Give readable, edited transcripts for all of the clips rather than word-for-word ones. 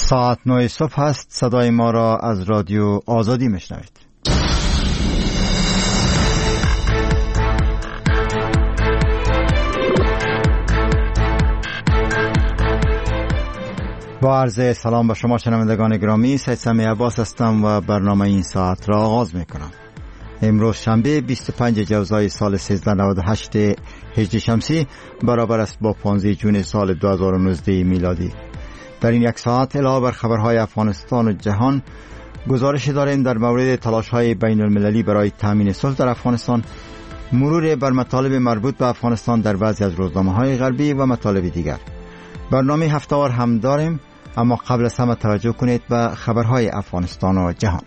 ساعت 9 صبح است. صدای ما را از رادیو آزادی میشنوید. با عرض سلام به شما شنوندگان گرامی، سید سمی عباس هستم و برنامه این ساعت را آغاز میکنم. امروز شنبه 25 جوزای سال 1398 هجری شمسی برابر است با 15 جون سال 2019 میلادی. در این یک ساعت علاوه بر خبرهای افغانستان و جهان، گزارش داریم در مورد تلاش‌های بین المللی برای تامین صلح در افغانستان، مرور بر مطالب مربوط به افغانستان در بعضی از روزنامه‌های غربی و مطالب دیگر. برنامه هفته‌وار هم داریم، اما قبل از همه توجه کنید به خبرهای افغانستان و جهان.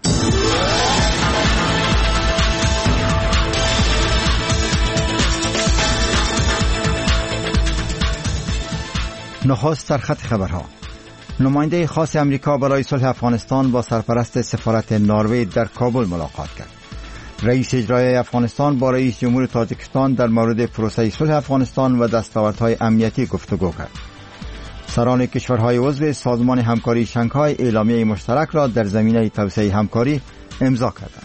نخست در خط خبرها. نماینده خاص امریکا برای صلح افغانستان با سرپرست سفارت نروژ در کابل ملاقات کرد. رئیس اجرایی افغانستان با رئیس جمهور تاجیکستان در مورد پروسه صلح افغانستان و دستاوردهای امنیتی گفتگو کرد. سران کشورهای عضو سازمان همکاری شانگهای اعلامیه مشترک را در زمینه توسعه همکاری امضا کردند.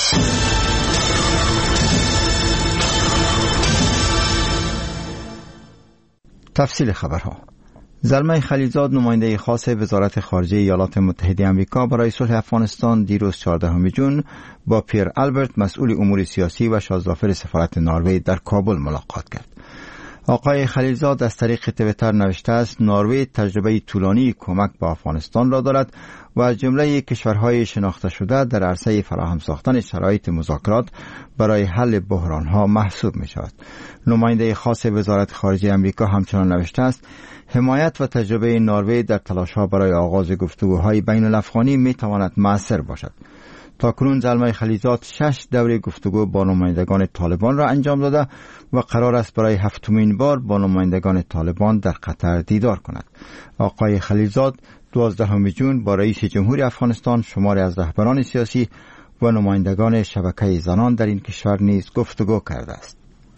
تفصیل خبرها. زلمه خلیلزاد، نماینده خاص وزارت خارجه ایالات متحده آمریکا برای صلح افغانستان، دیروز 14 جون با پیر آلبرت، مسئول امور سیاسی و شاهزاده سفارت نروژ در کابل ملاقات کرد. آقای خلیلزاد از طریق توییتر نوشته است نروژ تجربه طولانی کمک به افغانستان را دارد و از جمله کشورهای شناخته شده در عرصه فراهم ساختن شرایط مذاکرات برای حل بحرانها محسوب می شود. نماینده خاص وزارت خارجه آمریکا همچنان نوشته است حمایت و تجربه نروژ در تلاش‌ها برای آغاز گفتگوهای بین الافغانی می تواند مؤثر باشد. تاکنون زلمه خلیلزاد 6 دوره گفتگو با نمایندگان طالبان را انجام داده و قرار است برای 7مین بار با نمایندگان طالبان در قطر دیدار کند. آقای خلیلزاد 12 جون با رئیس جمهور افغانستان، شماری از رهبران سیاسی و نمایندگان شبکه زنان در این کشور نیز گفتگو کرده است.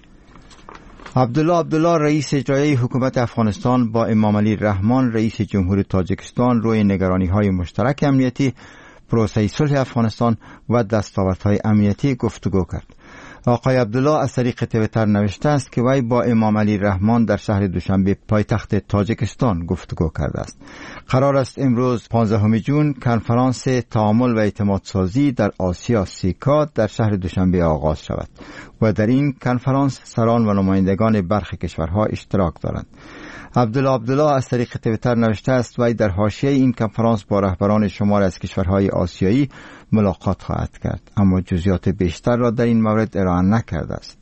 عبدالله رئیس اجرایی حکومت افغانستان با امام علی رحمان، رئیس جمهور تاجیکستان روی نگرانی‌های مشترک امنیتی، پروسه صلح افغانستان و دستاوردهای امنیتی گفتگو کرد. آقای عبدالله از طریق توییتر نوشته است که وی با امام علی رحمان در شهر دوشنبه پایتخت تاجیکستان گفتگو کرده است. قرار است امروز 15 جون کنفرانس تعامل و اعتماد سازی در آسیا سیکا در شهر دوشنبه آغاز شود و در این کنفرانس سران و نمایندگان برخی کشورها اشتراک دارند. عبدالله از طریق توییتر نوشته است وی در حاشیه این کنفرانس با رهبران شمار از کشورهای آسیایی ملاقات خواهد کرد، اما جزئیات بیشتر را در این مورد ارائه نکرده است.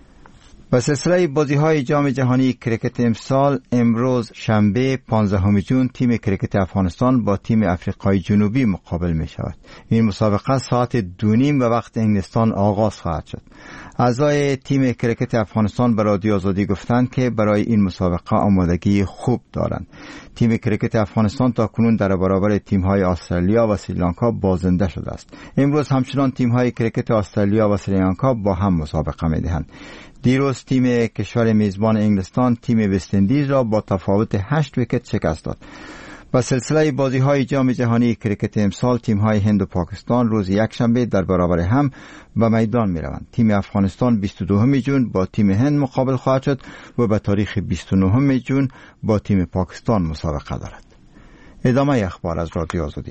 به سلسله بازی‌های جام جهانی کرکت امسال، امروز شنبه 15 جون تیم کرکت افغانستان با تیم افریقای جنوبی مقابل می شود. این مسابقه ساعت 2:30 به وقت انگلستان آغاز خواهد شد. اعضای تیم کرکت افغانستان به رادیو آزادی گفتند که برای این مسابقه آمادگی خوب دارند. تیم کرکت افغانستان تاکنون در برابر تیم‌های استرالیا و سریلانکا بازنده شده است. امروز همچنان تیم‌های کرکت استرالیا و سریلانکا با هم مسابقه می‌دهند. دیروز تیم کشور میزبان انگلستان تیم وست‌اندیز را با تفاوت 8 ویکت شکست داد. با سلسله بازی‌های جام جهانی کرکت امسال، تیم‌های هند و پاکستان روز یکشنبه در برابر هم به میدان می‌روند. تیم افغانستان 22 جون با تیم هند مقابل خواهد شد و به تاریخ 29 جون با تیم پاکستان مسابقه دارد. ادامه اخبار از رادیو آزادی.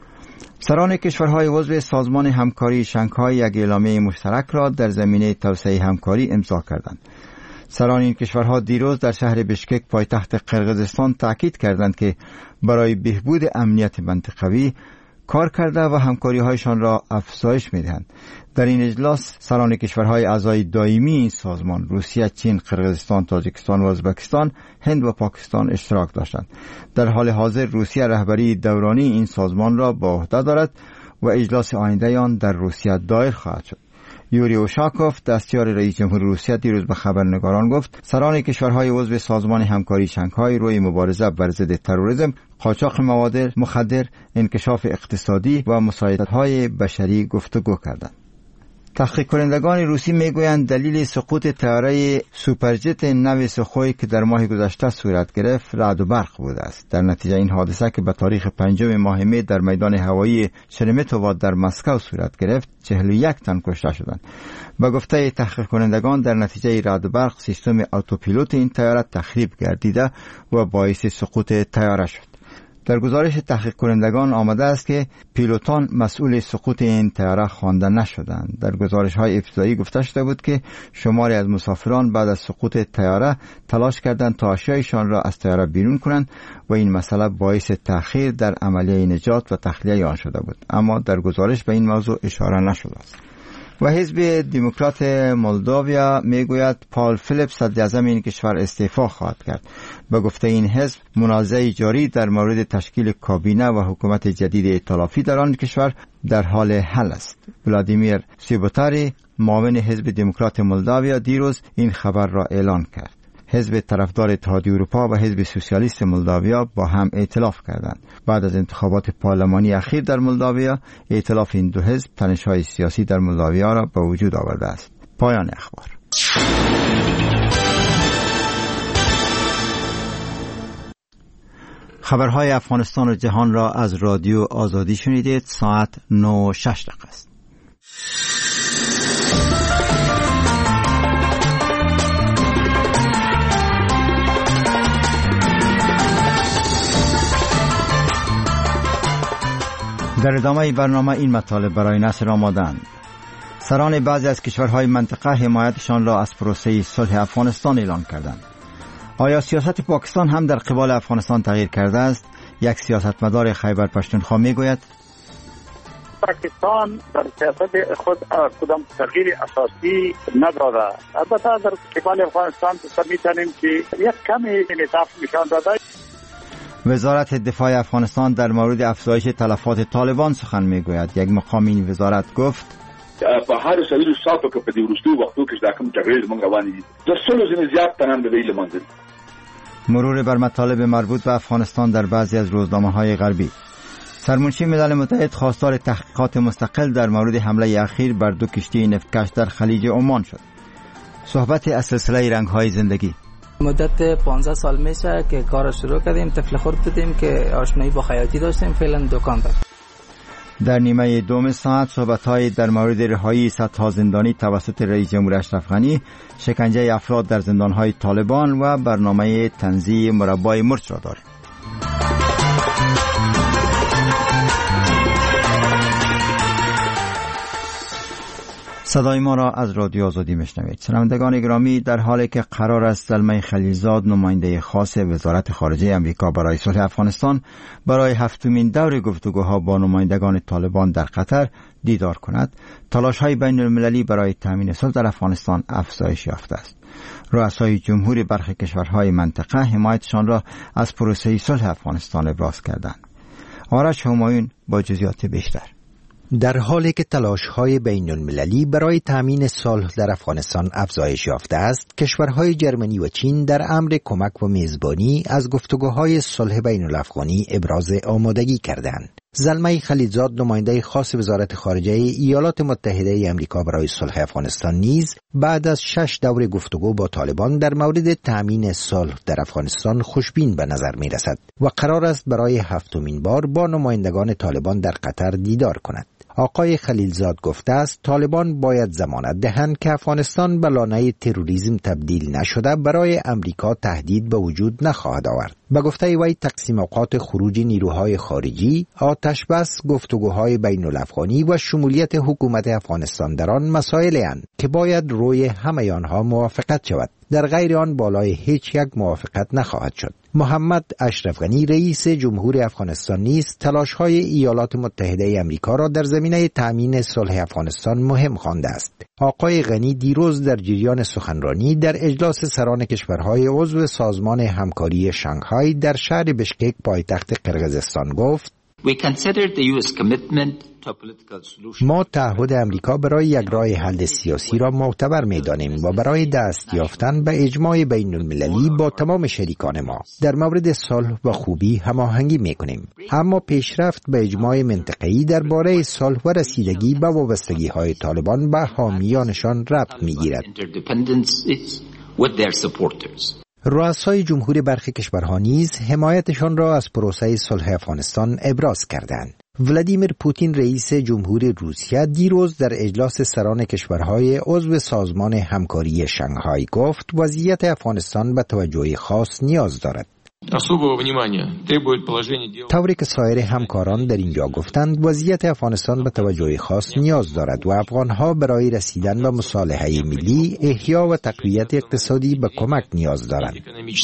سران کشورهای عضو سازمان همکاری شانگهای یک اعلامیه مشترک را در زمینه توسعه همکاری امضا کردند. سران این کشورها دیروز در شهر بشکک پایتخت قرقیزستان تاکید کردند که برای بهبود امنیت منطقوی کار کرده و همکاری‌هایشان را افزایش می‌دهند. در این اجلاس سران کشورهای اعضای دائمی این سازمان روسیه، چین، قرقیزستان، تاجیکستان و ازبکستان، هند و پاکستان اشتراک داشتند. در حال حاضر روسیه رهبری دورانی این سازمان را به عهده دارد و اجلاس آینده آن در روسیه دایر خواهد شد. یوری اوشاکوف، دستیار رئیس جمهور روسیه، دیروز به خبرنگاران گفت سران کشورهای عضو سازمان همکاری شانگهای روی مبارزه بر ضد تروریسم، قاچاق مواد مخدر، انکشاف اقتصادی و مساعدت‌های بشری گفتگو کردند. تحقیق کنندگان روسی میگویند دلیل سقوط طیاره سوپرجت نو سوخوی که در ماه گذشته صورت گرفت رعد و برق بوده است. در نتیجه این حادثه که به تاریخ 5 ماه می در میدان هوایی شرمتوو در مسکو صورت گرفت 41 تن کشته شدند. به گفته تحقیق کنندگان در نتیجه رعد و برق سیستم اتوپیلوت این طیاره تخریب گردیده و باعث سقوط طیاره شد. در گزارش تحقیق کنندگان آمده است که پیلوتان مسئول سقوط این طیاره خوانده نشدند. در گزارش های ابتدایی گفته شده بود که شماری از مسافران بعد از سقوط طیاره تلاش کردند تا اشیایشان را از طیاره بیرون کنند و این مسئله باعث تأخیر در عملیه نجات و تخلیه آن شده بود، اما در گزارش به این موضوع اشاره نشده است. و حزب دموکرات مولداویا میگوید پال فیلیپ صدر اعظم این کشور استعفا خواهد کرد. به گفته این حزب منازعه جاری در مورد تشکیل کابینه و حکومت جدید ائتلافی در آن کشور در حال حل است. ولادیمیر سیبوتاری معاون حزب دموکرات مولداویا دیروز این خبر را اعلان کرد. حزب طرفدار اتحادیه اروپا و حزب سوسیالیست مولداویا با هم ائتلاف کردند. بعد از انتخابات پارلمانی اخیر در مولداویا، ائتلاف این دو حزب تنش‌های سیاسی در مولداویا را به وجود آورده است. پایان اخبار. خبرهای افغانستان و جهان را از رادیو آزادی شنیدید. ساعت 9:06 است. در ادامه برنامه این مطالب برای نشر آماده‌اند. سران بعضی از کشورهای منطقه حمایتشان را از پروسه صلح افغانستان اعلان کردند. آیا سیاست پاکستان هم در قبال افغانستان تغییر کرده است؟ یک سیاستمدار خیبر پختونخوا میگوید پاکستان در سیاست خود کدام تغییر اساسی نداره. البته در قبال افغانستان می‌توانیم که یک کمی انعطاف نشان داده. وزارت دفاع افغانستان در مورد افزایش تلفات طالبان سخن میگوید. یک مقام این وزارت گفت په هر سویل ساتو کې په دې ورستو وختو کې دا کوم جګړې موږ روانې دي د سلو ځنې زیات تنان د ویل منځ. مرور بر مطالب مربوط به افغانستان در بعضی از روزنامه‌های غربی. سرمنشی ملل متحد خواستار تحقیقات مستقل در مورد حمله اخیر بر 2 کشتی نفتکش در خلیج عمان شد. صحبت از سلسله رنگ‌های زندگی. مدت 15 سال میشه که کار شروع کردیم. طفل خرد بودیم که آشنایی با خیاطی داشتیم، فعلا دکان داریم. در نیمه دوم ساعت صحبت‌های در مورد رهایی صدها زندانی توسط رئیس جمهور اشرف غنی، شکنجه افراد در زندان‌های طالبان و برنامه تنزیه مربای مرچ را داریم. صدای ما را از رادیو آزادی میشنوید. شنوندگان گرامی، در حالی که قرار است زلمه خلیلزاد نماینده خاص وزارت خارجه امریکا برای صلح افغانستان برای 7مین دور گفتگوها با نمایندگان طالبان در قطر دیدار کند، تلاش‌های بین المللی برای تامین صلح در افغانستان افزایش یافته است. رؤسای جمهور برخی کشورهای منطقه حمایتشان را از پروسه صلح افغانستان ابراز کردند. آرش همایون با جزئیات بیشتر. در حالی که تلاش‌های بین‌المللی برای تامین صلح در افغانستان افزایش یافته است، کشورهای جرمنی و چین در امر کمک و میزبانی از گفتگوهای صلح بین‌الافغانی ابراز آمادگی کردند. زلمه خلیلزاد نماینده خاص وزارت خارجه ایالات متحده آمریکا برای صلح افغانستان نیز بعد از 6 دور گفتگو با طالبان در مورد تامین صلح در افغانستان خوشبین به نظر می رسد و قرار است برای 7مین بار با نمایندگان طالبان در قطر دیدار کند. آقای خلیلزاد گفته است طالبان باید ضمانت دهند که افغانستان به لانه تروریسم تبدیل نشده برای امریکا تهدید به وجود نخواهد آورد. به گفته وی تقسیم اوقات خروج نیروهای خارجی، آتش بس، گفتگوهای بین الافغانی و شمولیت حکومت افغانستان در آن مسائلی اند که باید روی همه آنها موافقت شود. در غیر آن بالای هیچ یک موافقت نخواهد شد. محمد اشرف غنی رئیس جمهور افغانستان نیز تلاش‌های ایالات متحده آمریکا را در زمینه تأمین صلح افغانستان مهم خوانده است. آقای غنی دیروز در جریان سخنرانی در اجلاس سران کشورهای عضو سازمان همکاری شانگهای در شهر بشکک پایتخت قرقیزستان گفت: ما تعهد امریکا برای یک راه حل سیاسی را معتبر می‌دانیم و برای دست یافتن به اجماع بین المللی با تمام شریکان ما در مورد صلح و خوبی هماهنگی می‌کنیم، اما پیشرفت به اجماع منطقه‌ای درباره صلح و رسیدگی به وابستگی‌های طالبان به حامیانشان ربط می‌گیرد. رؤسای جمهور برخی کشورها نیز حمایتشان را از پروسه صلح افغانستان ابراز کردند. ولادیمیر پوتین رئیس جمهور روسیه دیروز در اجلاس سران کشورهای عضو سازمان همکاری شانگهای گفت وضعیت افغانستان به توجه خاص نیاز دارد. طوری که سایر همکاران در اینجا گفتند وضعیت افغانستان به توجه خاص نیاز دارد و افغانها برای رسیدن به مصالحه ملی، احیا و تقویت اقتصادی به کمک نیاز دارند.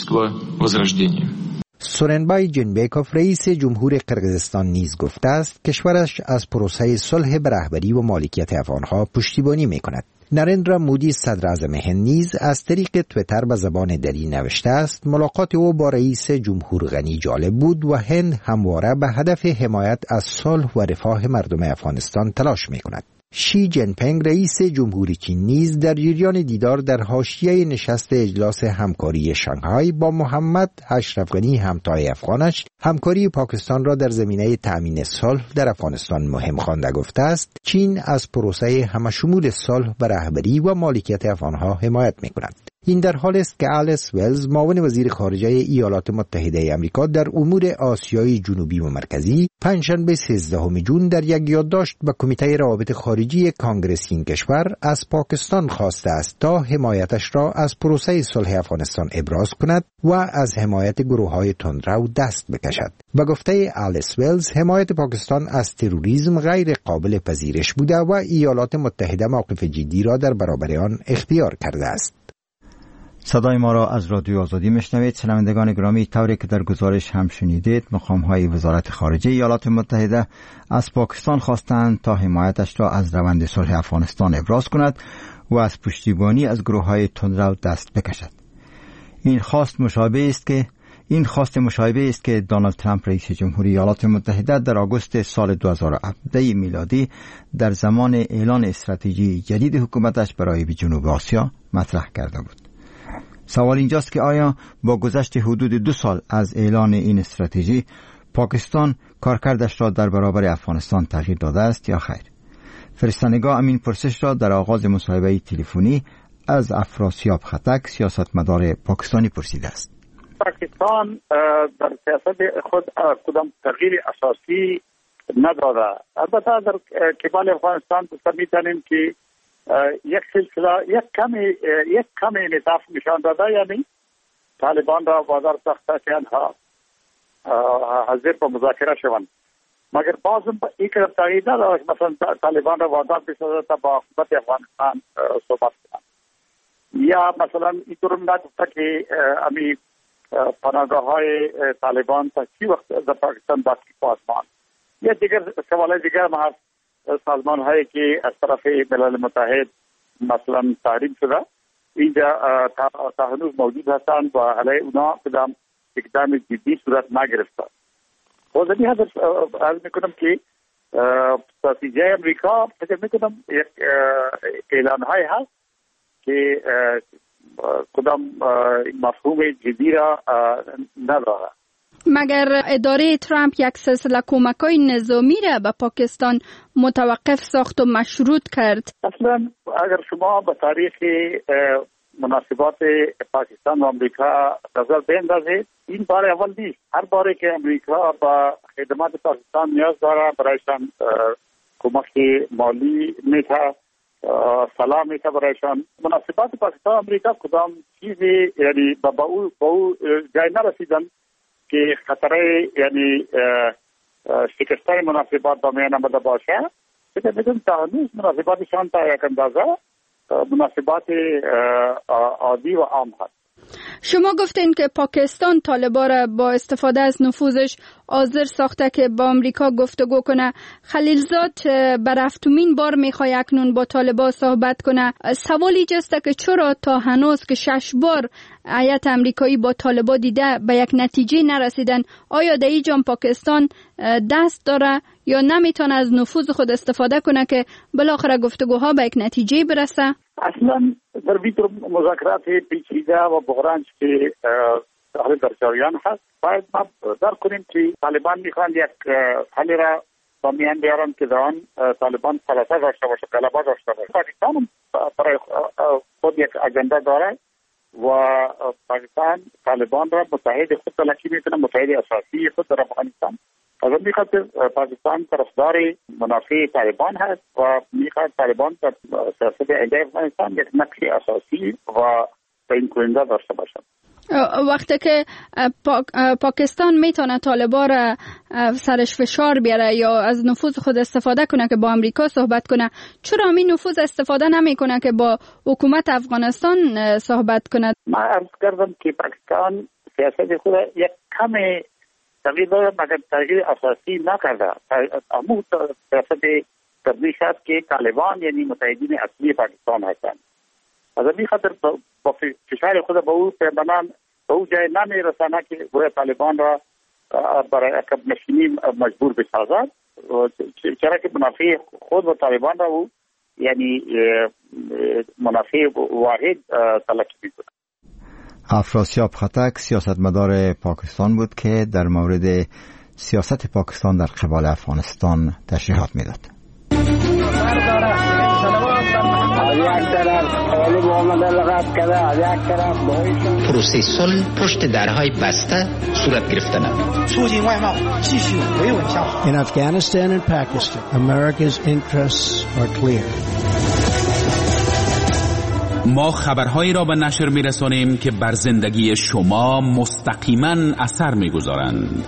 سورنبای جنبیکوف رئیس جمهور قرقیزستان نیز گفته است کشورش از پروسه صلح به رهبری و مالکیت افغانها پشتیبانی می‌کند. نریندرا مودی صدر اعظم هند نیز از طریق تویتر به زبان دری نوشته است ملاقات او با رئیس جمهور غنی جالب بود و هند همواره به هدف حمایت از صلح و رفاه مردم افغانستان تلاش می‌کند. شی جین پینگ رئیس جمهوری چین نیز در جریان دیدار در حاشیه نشست اجلاس همکاری شانگهای با محمد اشرف غنی همتای افغانش همکاری پاکستان را در زمینه تأمین صلح در افغانستان مهم خوانده گفته است چین از پروسه همشمول صلح به رهبری و مالکیت افغانها حمایت می‌کند. این در حالی است که آلیس ولز معاون وزیر خارجه ایالات متحده آمریکا در امور آسیای جنوبی و مرکزی پنجشنبه 13 جون در یک یادداشت به کمیته روابط خارجی کانگرس این کشور از پاکستان خواسته است تا حمایتش را از پروسه صلح افغانستان ابراز کند و از حمایت گروه‌های تندرو دست بکشد. به گفته آلیس ولز حمایت پاکستان از تروریسم غیر قابل پذیرش بوده و ایالات متحده موقف جدی را در برابر آن اختیار کرده است. صدای ما را از رادیو آزادی میشنوید. شنوندگان گرامی، طوری که در گزارش هم شنیدید مقام‌های وزارت خارجه ایالات متحده از پاکستان خواستند تا حمایتش را از روند صلح افغانستان ابراز کند و از پشتیبانی از گروه‌های تندرو دست بکشد. این خواست مشابه است که دونالد ترامپ رئیس جمهوری ایالات متحده در آگوست سال 2017 میلادی در زمان اعلان استراتژی جدید حکومتش برای جنوب آسیا مطرح کرده بود. سوال اینجاست که آیا با گذشت حدود 2 سال از اعلان این استراتژی پاکستان کارکردش را در برابر افغانستان تغییر داده است یا خیر؟ فرستندگاه امین پرسش را در آغاز مصاحبه تلفنی از افراسیاب خطک سیاستمدار پاکستانی پرسیده است. پاکستان در سیاست خود کدام تغییر اساسی نداده. البته در قبال افغانستان می‌دانیم که یک سلسله یک کمی انعطاف نشان داده، یعنی طالبان را وادار ساخته که آنها حاضر به مذاکره شوند، مگر باز هم این طرف تایید نداشت مثلا طالبان را وادار بسازد تا با حکومت افغانستان صحبت کنند، یا مثلا اینطور نگفته که امی پناهگاه‌های طالبان تا چی وقت در پاکستان باقی پاسمان. یا دیگر سوال دیگر ما هست، سازمان هایی که از طرف ملل متحد مثلا تحریم شده اینجا تا هنوز موجود هستند و علیه اونا کدام اقدام جدی صورت نگرفته. خود این حضر عرض میکنم که استراتژی امریکا فکر میکنم یک اعلان های هست که کدام مفهوم جدی را نداره. مگر اداره ترامپ یک سلسله کمک‌های نظامی را به پاکستان متوقف ساخت و مشروط کرد؟ اصلا اگر شما به تاریخ مناسبات پاکستان و امریکا نظر بندازید، این بار اول نیست. هر باری که امریکا با خدمات پاکستان نیاز داره برایشان کمک مالی میده، سلام میده برایشان. مناسبات پاکستان و امریکا کدام چیزی یعنی با او جای نرسیدن که خطره یعنی شکستن مناسبات با میان آمده باشه. فکر می‌کنم تا هنوز مناسباتشان تا یک اندازه مناسبات عادی و عام هست. شما گفتین که پاکستان طالبان را با استفاده از نفوذش حاضر ساخته که با امریکا گفتگو کنه. خلیلزاد بر هفتمین بار میخواد اکنون با طالبان صحبت کنه. سوالی جسته که چرا تا هنوز که 6 بار هیئت امریکایی با طالبان دیده به یک نتیجه نرسیدن؟ آیا در اینجا پاکستان دست داره یا نمیتونه از نفوذ خود استفاده کنه که بالاخره گفتگوها به یک نتیجه برسه؟ اصلا در بیتر مذاکرات پیچیده و بحران که در جریان هست، باید ما درک کنیم که طالبان میخوان یک حل را با میان بیارن که در آن طالبان سلطه داشته باشه، غلبه داشته باشه. پاکستان برای خود یک اجنده داره و پاکستان طالبان را متحد خود تلقی میکنه، متحد اساسی خود در افغانستان. از این خاطر پاکستان طرفدار منافع طالبان هست و میخواد طالبان در سیاست علیه افغانستان یک نقش اساسی و تعیین کننده داشته باشد. وقتی که پاکستان میتونه طالبان را سرش فشار بیاره یا از نفوذ خود استفاده کنه که با امریکا صحبت کنه، چرا این نفوذ استفاده نمیکنه که با حکومت افغانستان صحبت کنه؟ ما عرض کردم که پاکستان سیاست خود یک کم تغییر داره مگر تغییر اساسی نکرده. امو سیاست تبدیل شد که طالبان یعنی متحدین اصلی پاکستان هستند. از این خاطر با فشار خود به او پیمانان به او جای نمیرسانه که گویا طالبان را برای عقب نشینی مجبور بسازد، چرا که منافع خود و طالبان را او یعنی منافع واحد تلقی می‌کند. افراسیاب خطک سیاستمدار پاکستان بود که در مورد سیاست پاکستان در قبال افغانستان تشریحات میداد. پروسه صلح پشت درهای بسته صورت گرفتن. In Afghanistan and Pakistan, America's interests are clear. ما خبرهایی را به نشر می‌رسانیم که بر زندگی شما مستقیما اثر می‌گذارند.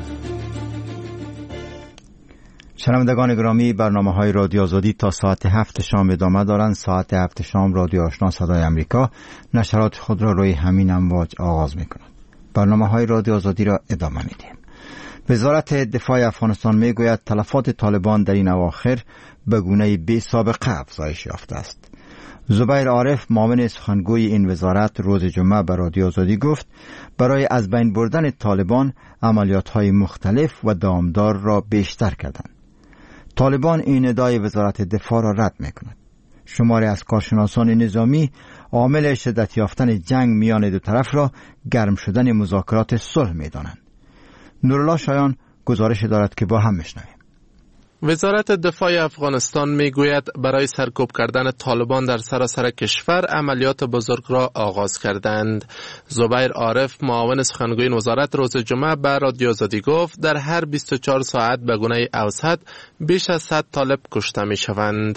شنوندگان گرامی، برنامه‌های رادیو آزادی تا ساعت 7 شام ادامه دارند. ساعت 7 شام رادیو آشنا صدای امریکا نشرات خود را روی همین امواج آغاز می‌کند. برنامه‌های رادیو آزادی را ادامه می‌دهیم. وزارت دفاع افغانستان می‌گوید تلفات طالبان در این اواخر به گونه‌ای بی سابقه افزایش یافته است. زبیر عارف معاون سخنگوی این وزارت روز جمعه به رادیو آزادی گفت برای از بین بردن طالبان عملیات‌های مختلف و دامدار را بیشتر کردند. طالبان این ادعای وزارت دفاع را رد می‌کند. شماری از کارشناسان نظامی عامل شدت یافتن جنگ میان دو طرف را گرم شدن مذاکرات صلح می‌دانند. نورالله شایان گزارش دارد که با هم می‌شنویم. وزارت دفاع افغانستان میگوید برای سرکوب کردن طالبان در سراسر کشور عملیات بزرگ را آغاز کردند. زبیر عارف معاون سخنگوی وزارت روز جمعه به رادیو آزادی گفت در هر 24 ساعت به گونه اوسط بیش از 100 طالب کشته می شوند.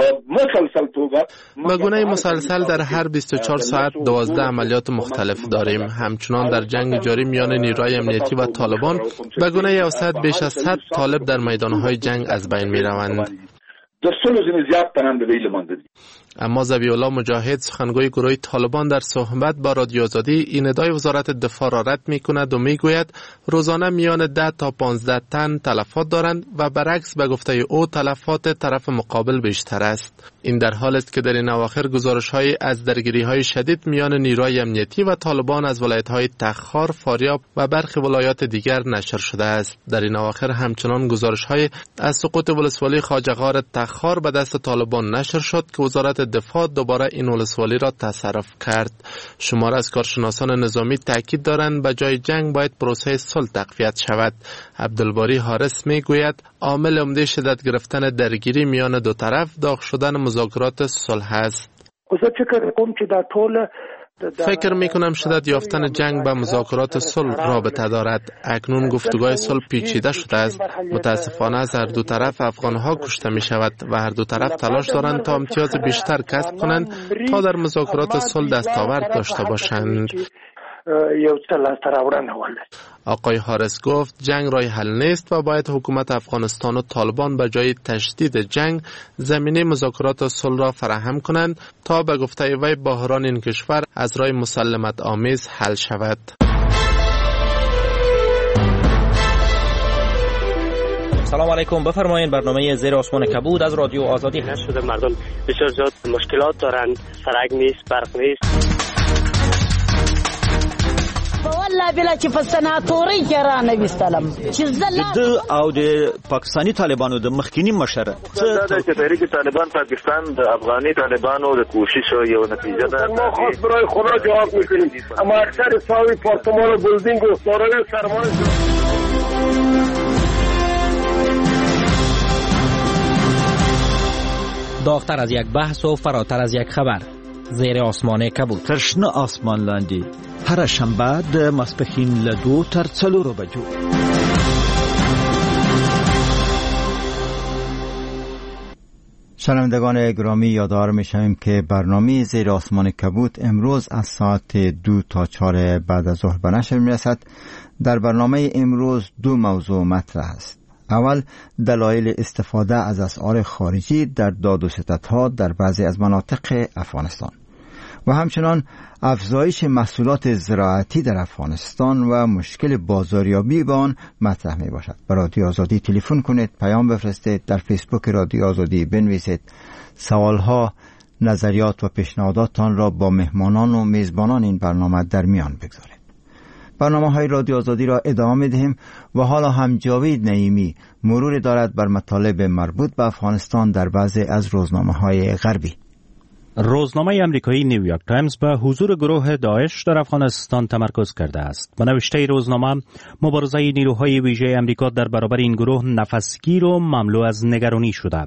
به گونه مسلسل در هر 24 ساعت 12 عملیات مختلف داریم. همچنان در جنگ جاری میان نیروهای امنیتی و طالبان به گونه اوسط بیش از 100 طالب در میدانهای جنگ از بین می روند. اما ذبیح الله مجاهد سخنگوی گروه طالبان در صحبت با رادیو آزادی این ادعای وزارت دفاع را رد می کند و می گوید روزانه میان 10 تا 15 تن تلفات دارند و برعکس به گفته او تلفات طرف مقابل بیشتر است. این در حالی است که در این اواخر گزارش‌های از درگیری‌های شدید میان نیروهای امنیتی و طالبان از ولایت‌های تخار، فاریاب و برخی ولایات دیگر نشر شده است. در این اواخر همچنان گزارش‌های از سقوط ولسوالی خواجه‌غار تخار به دست طالبان نشر شد که وزارت دفاع دوباره این ولسوالی را تصرف کرد. شماره از کارشناسان نظامی تاکید دارند به جای جنگ باید پروسه صلح تقویت شود. عبدالباری حارس میگوید عامل عمده شدت گرفتن درگیری میان دو طرف داغ شدن مذاکرات صلح است. فکر میکنم شدت یافتن جنگ به مذاکرات صلح رابطه دارد. اکنون گفتگوهای صلح پیچیده شده است. متاسفانه از هر دو طرف افغانها کشته می شود و هر دو طرف تلاش دارند تا امتیاز بیشتر کسب کنند تا در مذاکرات صلح دستاورد داشته باشند. یو څه لاسته راوړنه ولري. آقای هارس گفت جنگ راه حل نیست و باید حکومت افغانستان و طالبان به جای تشدید جنگ زمینه مذاکرات صلح را فراهم کنند تا به گفته وی بحران این کشور از راه مسالمت آمیز حل شود. سلام علیکم، بفرمایید. برنامه زیر آسمان کبود از رادیو آزادی هست. شده مردم بسیار زیاد مشکلات دارند، سرک نیست، برق نیست. والله بلا چې په سناتوري کې را نه وستلم چې زله او د پاکستانی طالبانو د مخکینی مشر دا چې تحریک طالبان پاکستان د افغاني طالبانو د کوشش یو نتیجه ده. ما خاص برای خدا جواب میکنیم، اما اکثر ساوی پارتمان و بلدینگ و سارای سرمان داغتر از یک بحث و فراتر از یک خبر. زیر آسمان کبود. ترشنه آسمان لاندی. هر شنبه د ماسپښین له 2 تر 4 بجو. شنوندگان گرامی، یادآور می‌شویم که برنامه زیر آسمان کبود امروز از ساعت 2 تا 4 بعد از ظهر به نشر می‌رسد. در برنامه امروز 2 موضوع مطرح است. اول، دلایل استفاده از اسعار خارجی در داد و ستدها در بعضی از مناطق افغانستان و همچنان افزایش محصولات زراعتی در افغانستان و مشکل بازاریابی با آن مطرح می باشد. به رادیو آزادی تلفن کنید، پیام بفرستید، در فیسبوک رادیو آزادی بنویسید، سوالها، نظریات و پیشنهاداتتان را با مهمانان و میزبانان این برنامه در میان بگذارید. برنامه‌های رادیو آزادی را ادامه می‌دهیم و حالا هم جاوید نعیمی مرور دارد بر مطالب مربوط به افغانستان در بعضی از روزنامه‌های غربی. روزنامه آمریکایی نیویورک تایمز به حضور گروه داعش در افغانستان تمرکز کرده است. به نوشته روزنامه، مبارزه نیروهای ویژه آمریکا در برابر این گروه نفسگیر و مملو از نگرانی شده.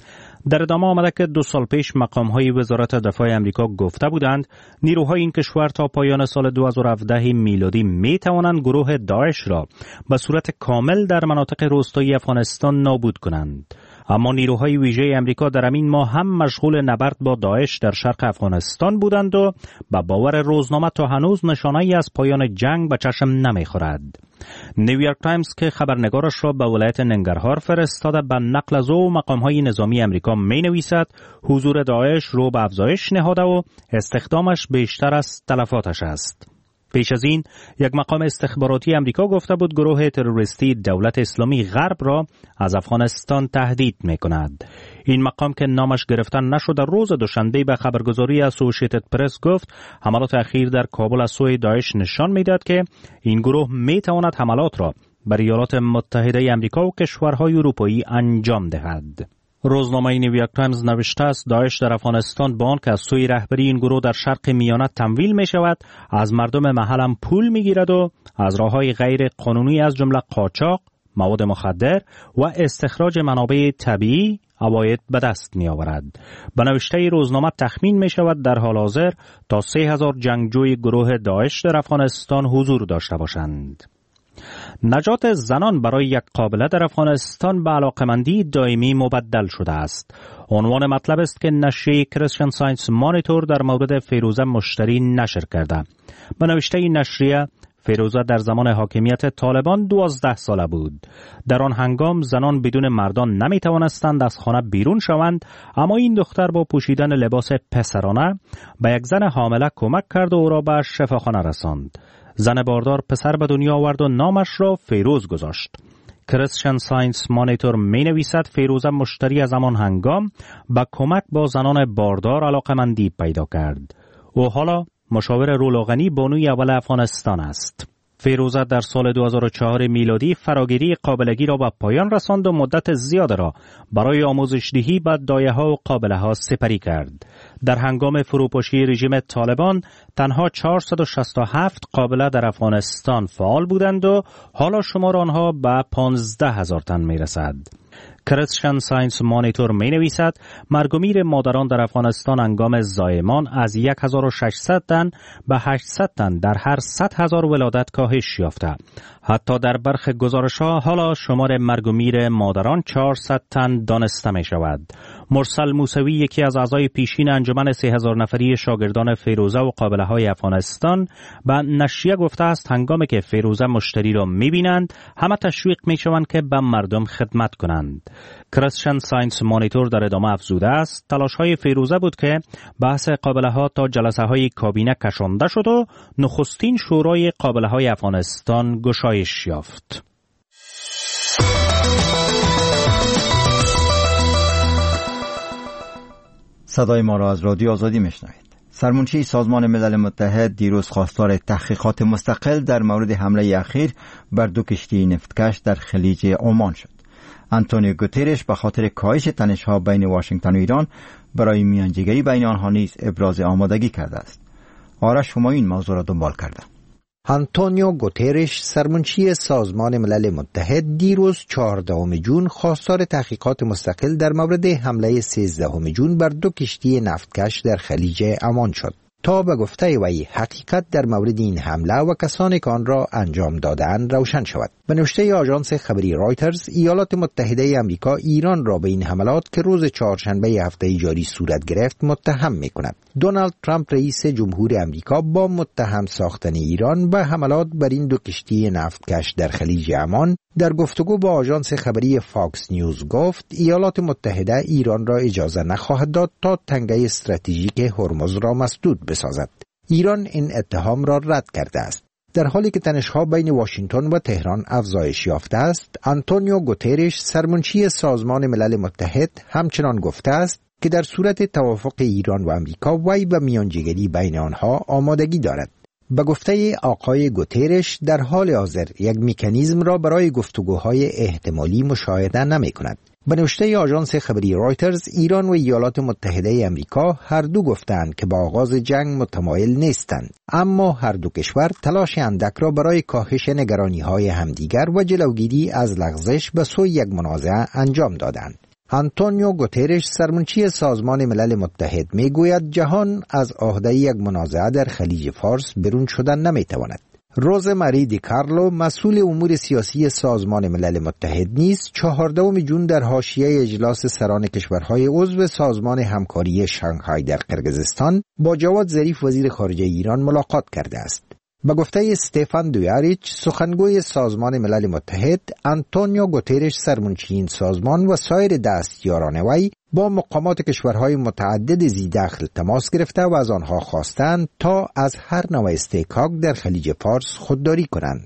در ادامه آمده که 2 سال پیش مقام‌های وزارت دفاع آمریکا گفته بودند نیروهای این کشور تا پایان سال 2017 میلادی می توانند گروه داعش را به صورت کامل در مناطق روستایی افغانستان نابود کنند. اما نیروهای ویژه آمریکا در همین ماه هم مشغول نبرد با داعش در شرق افغانستان بودند و به باور روزنامه تا هنوز نشانه‌ای از پایان جنگ به چشم نمی‌خورد. نیویورک تایمز که خبرنگارش را به ولایت ننگرهار فرستاده به نقل از او مقام‌های نظامی آمریکا می‌نویسد حضور داعش رو به افزایش نهاده و استخدامش بیشتر از تلفاتش است. پیش از این یک مقام استخباراتی آمریکا گفته بود گروه تروریستی دولت اسلامی غرب را از افغانستان تهدید می‌کند. این مقام که نامش گرفته نشده روز دوشنبه به خبرگزاری اسوسییتد پرس گفت حملات اخیر در کابل از سوی داعش نشان می‌دهد که این گروه می‌تواند حملات را بر ایالات متحده آمریکا و کشورهای اروپایی انجام دهد. روزنامه نیویورک تایمز نوشته است داعش در افغانستان با آن که از سوی رهبری این گروه در شرق میانه تمویل می شود از مردم محل هم پول می گیرد و از راه‌های غیر قانونی از جمله قاچاق، مواد مخدر و استخراج منابع طبیعی عواید به دست می آورد. به نوشته روزنامه تخمین می شود در حال حاضر تا 3000 جنگجوی گروه داعش در افغانستان حضور داشته باشند. نجات زنان برای یک قابله در افغانستان به علاقمندی دائمی مبدل شده است. عنوان مطلب است که نشریه کریستین ساینس مانیتور در مورد فیروزه مشتری نشر کرده. به نوشته این نشریه، فیروزه در زمان حاکمیت طالبان 12 ساله بود. در آن هنگام زنان بدون مردان نمی توانستند از خانه بیرون شوند، اما این دختر با پوشیدن لباس پسرانه به یک زن حامله کمک کرد و او را به شفاخانه رساند. زن باردار پسر به دنیا آورد و نامش را فیروز گذاشت. کریستین ساینس مانیتور می نویسد فیروزه مشتری از همان هنگام به کمک با زنان باردار علاقمندی پیدا کرد. او حالا مشاور رولاغنی بانوی اول افغانستان است. فیروزه در سال 2004 میلادی فراگیری قابلگی را به پایان رساند و مدت زیاد را برای آموزش‌دهی به دایه‌ها و قابله‌ها سپری کرد. در هنگام فروپاشی رژیم طالبان تنها 467 قابله در افغانستان فعال بودند و حالا شمار آنها به 15,000 تن می‌رسد. کریستین ساینس مانیتور می نویسد مرگ و میر مادران در افغانستان هنگام زایمان از 1600 تن به 800 تن در هر 100,000 ولادت کاهش یافته. حتی در برخی گزارش‌ها حالا شمار مرگ و میر مادران 400 تن دانسته می شود. مرسل موسوی، یکی از اعضای پیشین انجمن 3000 نفری شاگردان فیروزه و قابله‌های افغانستان، به نشریه گفته است هنگامی که فیروزه مشتری را می‌بینند همه تشویق می‌شوند که به مردم خدمت کنند. کریستین ساینس مانیتور در ادامه افزوده است تلاش‌های فیروزه بود که بحث قابله‌ها تا جلسه‌های کابینه کشانده شد و نخستین شورای قابله‌های افغانستان گشایش یافت. صدای ما را از رادیو آزادی میشنوید. سرمنشی سازمان ملل متحد دیروز خواستار تحقیقات مستقل در مورد حمله اخیر بر 2 کشتی نفتکش در خلیج عمان شد. آنتونیو گوترش به خاطر کاهش تنش‌ها بین واشنگتن و ایران برای میانجیگری بین آنها نیز ابراز آمادگی کرده است. آرش همایون موضوع را دنبال کرده. آنتونیو گوترش سرمنشی سازمان ملل متحد دیروز 14 جون خواستار تحقیقات مستقل در مورد حمله 13 جون بر 2 کشتی نفتکش در خلیج عمان شد تا به گفته وی حقیقت در مورد این حمله و کسانی که آن را انجام دادند روشن شود. به نوشته آژانس خبری رایترز، ایالات متحده آمریکا ایران را به این حملات که روز چهارشنبه هفته جاری صورت گرفت متهم می‌کند. دونالد ترامپ رئیس جمهور آمریکا با متهم ساختن ایران به حملات بر این 2 کشتی نفتکش در خلیج عمان در گفتگو با آژانس خبری فاکس نیوز گفت ایالات متحده ایران را اجازه نخواهد داد تا تنگه استراتژیک هرمز را مسدود بسازد. ایران این اتهام را رد کرده است. در حالی که تنش‌ها بین واشنگتن و تهران افزایش یافته است، آنتونیو گوترش سرمنشی سازمان ملل متحد همچنان گفته است که در صورت توافق ایران و آمریکا وی به میانجیگری بین آنها آمادگی دارد. به گفته آقای گوترش در حال حاضر یک مکانیزم را برای گفتگوهای احتمالی مشاهده نمی کند. به نوشته آژانس خبری رایترز، ایران و ایالات متحده آمریکا هر دو گفتند که با آغاز جنگ متمایل نیستند، اما هر دو کشور تلاش اندک را برای کاهش نگرانی‌های همدیگر و جلوگیری از لغزش به سوی یک منازعه انجام دادند. آنتونیو گوترش سرمنشی سازمان ملل متحد میگوید جهان از عهده یک منازعه در خلیج فارس برون شدن نمیتواند. روزمری دی کارلو، مسئول امور سیاسی سازمان ملل متحد نیز 14 جون در حاشیه اجلاس سران کشورهای عضو سازمان همکاری شانگهای در قرقیزستان با جواد ظریف وزیر خارجه ایران ملاقات کرده است. به گفته استفان دویاریچ، سخنگوی سازمان ملل متحد، آنتونیو گوترش سرمنشی این سازمان و سایر دستیاران وی با مقامات کشورهای متعدد ذی‌دخل تماس گرفته و از آنها خواستند تا از هر نوع استحقاق در خلیج فارس خودداری کنند.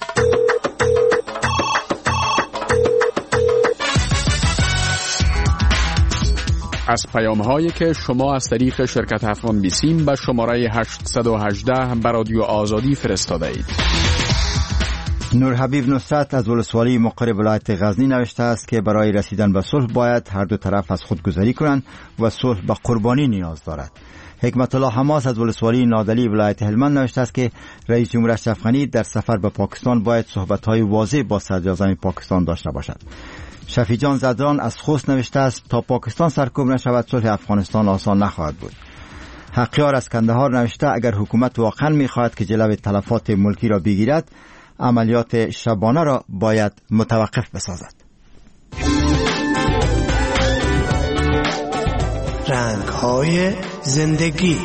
از پیام‌هایی که شما از طریق شرکت افغان بیسیم به شماره 818 به رادیو آزادی فرستاده اید. نور حبیب نصرت از ولسوالی مقر ولایت غزنی نوشته است که برای رسیدن به صلح باید هر دو طرف از خودگذری کنند و صلح به قربانی نیاز دارد. حکمت الله حماس از ولسوالی نادلی ولایت هلمند نوشته است که رئیس جمهور اشرف غنی در سفر به پاکستان باید صحبت‌های واضح با صدراعظم پاکستان داشته باشد. شفیع جان زدران از خوست نوشته است تا پاکستان سرکوب نشود صلح افغانستان آسان نخواهد بود. حقیار از کندهار نوشته اگر حکومت واقعا می‌خواهد که جلوی تلفات ملکی را بگیرد عملیات شبانه را باید متوقف بسازد. رنگ‌های زندگی.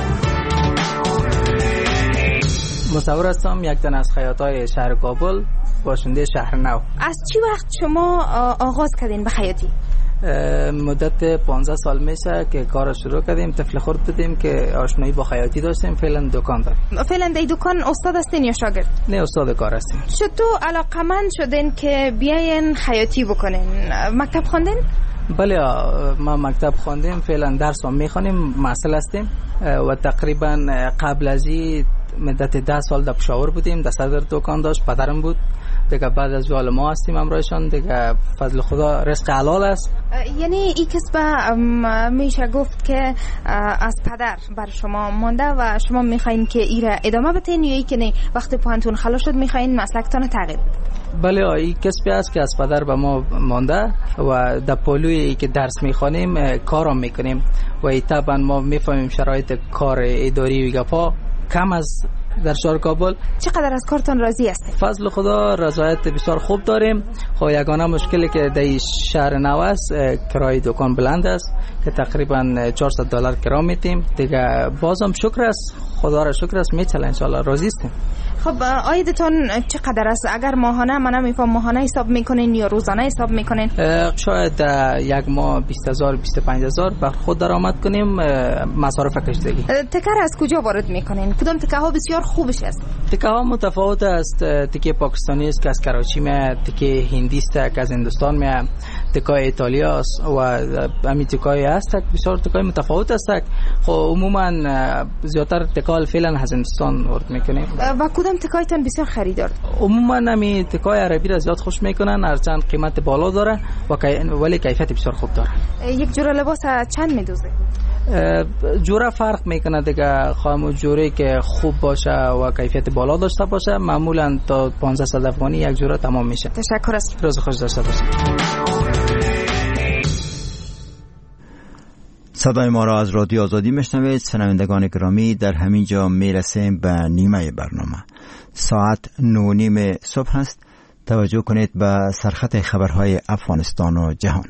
مصور هستم، یک تن از خیاطای شهر کابل، باشنده شهر نو. از چی وقت شما آغاز کردین به خیاطی؟ مدت 15 سال میشه که کار شروع کردیم. طفل خرد بودیم که آشنایی با خیاطی داشتیم. فعلا دکان داریم. فعلا در دکان استاد هستین یا شاگرد؟ نه، استاد کار هستیم. چطور علاقمند شدین که بیاین خیاطی بکنین؟ مکتب خواندین؟ بله، ما مکتب خواندیم. فعلا درس هم میخوانیم، محصل هستیم و تقریبا قبل از این مدت 10 سال در پشاور بودیم. در صدر دکان داشت، پدرم بود. دیگه بعد از جوال ما هستیم همراهشان. دیگه فضل خدا رزق حلال است. یعنی این کسب میشه گفت که از پدر بر شما مانده و شما میخواین که ایره ادامه بدین یا ای که نه وقتی پانتون خلاص شد میخواین مسلکتان تغییر بدین؟ بله، این کسبی است که از پدر به ما مانده و در پلوی که درس میخوانیم کارم میکنیم و طبعا ما میفهمیم شرایط کار اداری و گپا کم از در شهر کابل. چقدر از کارتون راضی هستید؟ فضل خدا رضایت بسیار خوب داریم. خب یگانه مشکلی که در شهر نو است کرایه دکان بلند است که تقریبا $400 کرایه میتیم دیگه. بازم شکر است، خدا را شکر است، میچله ان شاء الله، راضی هستیم. خب عایدتون چقدر است؟ اگر ماهانه، من نمیفهم ماهانه حساب میکنین یا روزانه حساب میکنین؟ شاید یک ماه 20,000 25,000 بر خود درآمد کنیم. مصارف کشتگی. تکه از کجا وارد میکنین؟ کدام تکه ها بسیار خوبش است؟ تکه ها متفاوت است. تکه پاکستانی است که از کراچی میاد، تکه هندی است که از هندوستان میاد، تکه ایتالیا است و همین تکه است بسیار تکه متفاوت است. خب عموما زیاتر تکه فعلا از هندوستان وارد میکنیم. و کدام تکایتون بسیار خریدار؟ عموما همین تکه عربی را زیاد خوش میکنن، هرچند قیمت بالا داره ولی کیفیت بسیار خوب داره. یک جوره لباس چند میدوزه؟ جوره فرق میکنه دیگه. خواهم جوره که خوب باشه و کیفیت بالا داشته باشه معمولا تا 1500 افغانی یک جوره تمام میشه. تشکر است. روز خوش داشته باشید. صدای ما را از رادیو آزادی میشنوید. شنوندگان گرامی، در همین جا میرسیم به نیمه برنامه. ساعت 9:30 صبح است. توجه کنید به سرخط خبرهای افغانستان و جهان.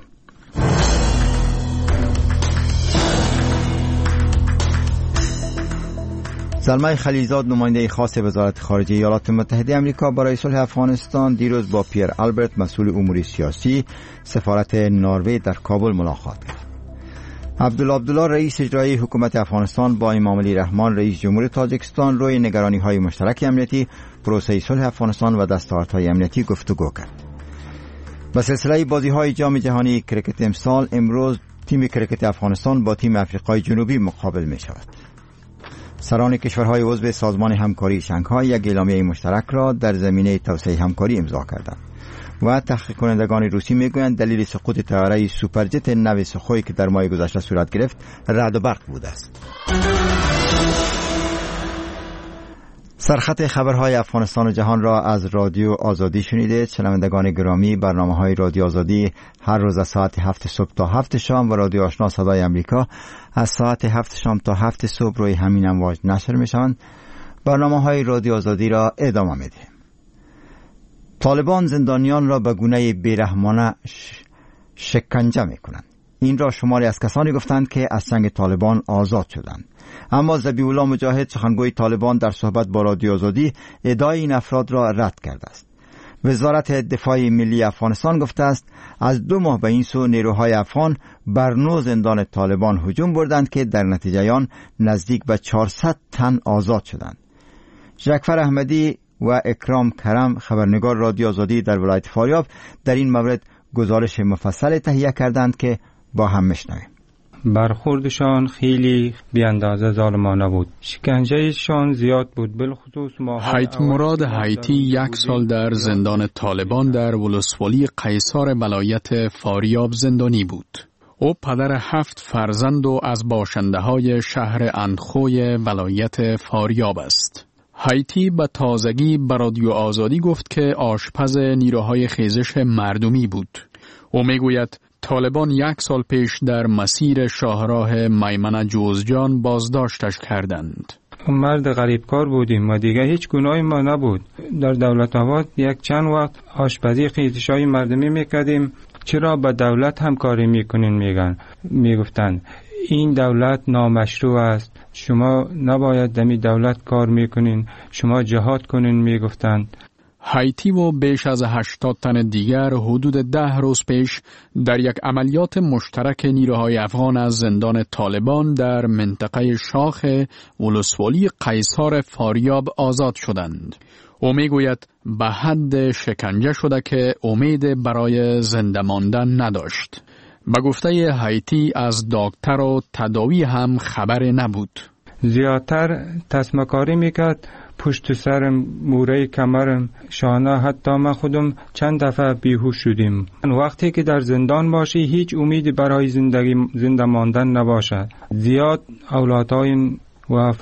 زلمه خلیلزاد، نماینده خاص وزارت خارجه ایالات متحده آمریکا برای صلح افغانستان، دیروز با پیر آلبرت، مسئول امور سیاسی سفارت نروژ در کابل ملاقات کرد. عبدالله رئیس اجرایی حکومت افغانستان با امام علی رحمان، رئیس جمهور تاجیکستان، روی نگرانی‌های مشترک امنیتی، پروسه صلح افغانستان و دستاوردهای امنیتی گفتگو کرد. به سلسله بازی‌های جام جهانی کرکت امسال، امروز تیم کرکت افغانستان با تیم آفریقای جنوبی مقابل می‌شود. سران کشورهای عضو سازمان همکاری شانگهای یک اعلامیه مشترک را در زمینه توسعه همکاری امضا کردند و تحقیق کنندگان روسی میگویند دلیل سقوط طیاره سوپرجت نو سخوی که در ماه گذشته صورت گرفت رعد و برق بوده است. سرخط خبرهای افغانستان و جهان را از رادیو آزادی شنیدید. شنوندگان گرامی، برنامه‌های رادیو آزادی هر روز از ساعت 7 صبح تا 7 شام و رادیو آشنا صدای امریکا از ساعت 7 شام تا 7 صبح روی همین امواج نشر می‌شوند. برنامه‌های رادیو آزادی را ادامه می‌دهیم. طالبان زندانیان را به گونه بیرحمانه شکنجه می‌کنند. این را شماری از کسانی گفتند که از چنگ طالبان آزاد شدند. اما ذبیح الله مجاهد، سخنگوی طالبان، در صحبت با رادیو آزادی ادعای این افراد را رد کرده است. وزارت دفاع ملی افغانستان گفته است از 2 ماه به این سو نیروهای افغان بر 9 زندان طالبان هجوم بردند که در نتیجه آن نزدیک به 400 تن آزاد شدند. جعفر احمدی و اکرام کرم، خبرنگار رادیو آزادی در ولایت فاریاب، در این مورد گزارش مفصل تهیه کردند که با هم میشنویم. برخوردشان خیلی بی‌اندازه ظالمانه بود. شکنجهشان زیاد بود، بالخصوص حیت مراد حیتی 1 سال در زندان طالبان در ولسوالی قیصار ولایت فاریاب زندانی بود. او پدر 7 فرزند و از باشنده‌های شهر اندخوی ولایت فاریاب است. حیتی به تازگی به رادیو آزادی گفت که آشپز نیروهای خیزش مردمی بود. او میگوید طالبان 1 سال پیش در مسیر شاهراه میمنه جوزجان بازداشتش کردند. مرد غریبکار بودیم و دیگه هیچ گناهی ما نبود. در دولت آباد یک چند وقت آشپزی خیزش‌های مردمی میکردیم. چرا با دولت همکاری میکنین؟ میگفتند این دولت نامشروع است، شما نباید دمی دولت کار میکنین، شما جهاد کنین میگفتند. حیتی و بیش از 80 تن دیگر حدود 10 روز پیش در یک عملیات مشترک نیروهای افغان از زندان طالبان در منطقه شاخ ولسوالی قیصار فاریاب آزاد شدند. او میگوید به حد شکنجه شده که امید برای زنده ماندن نداشت. به گفته حیتی از دکتر و تداوی هم خبر نبود. زیادتر تسمه‌کاری میکرد، پشت سرم، موره کمرم، شانه، حتی من خودم چند دفعه بیهوش شدیم. وقتی که در زندان باشی هیچ امیدی برای زنده ماندن نباشد. زیاد اولادهای و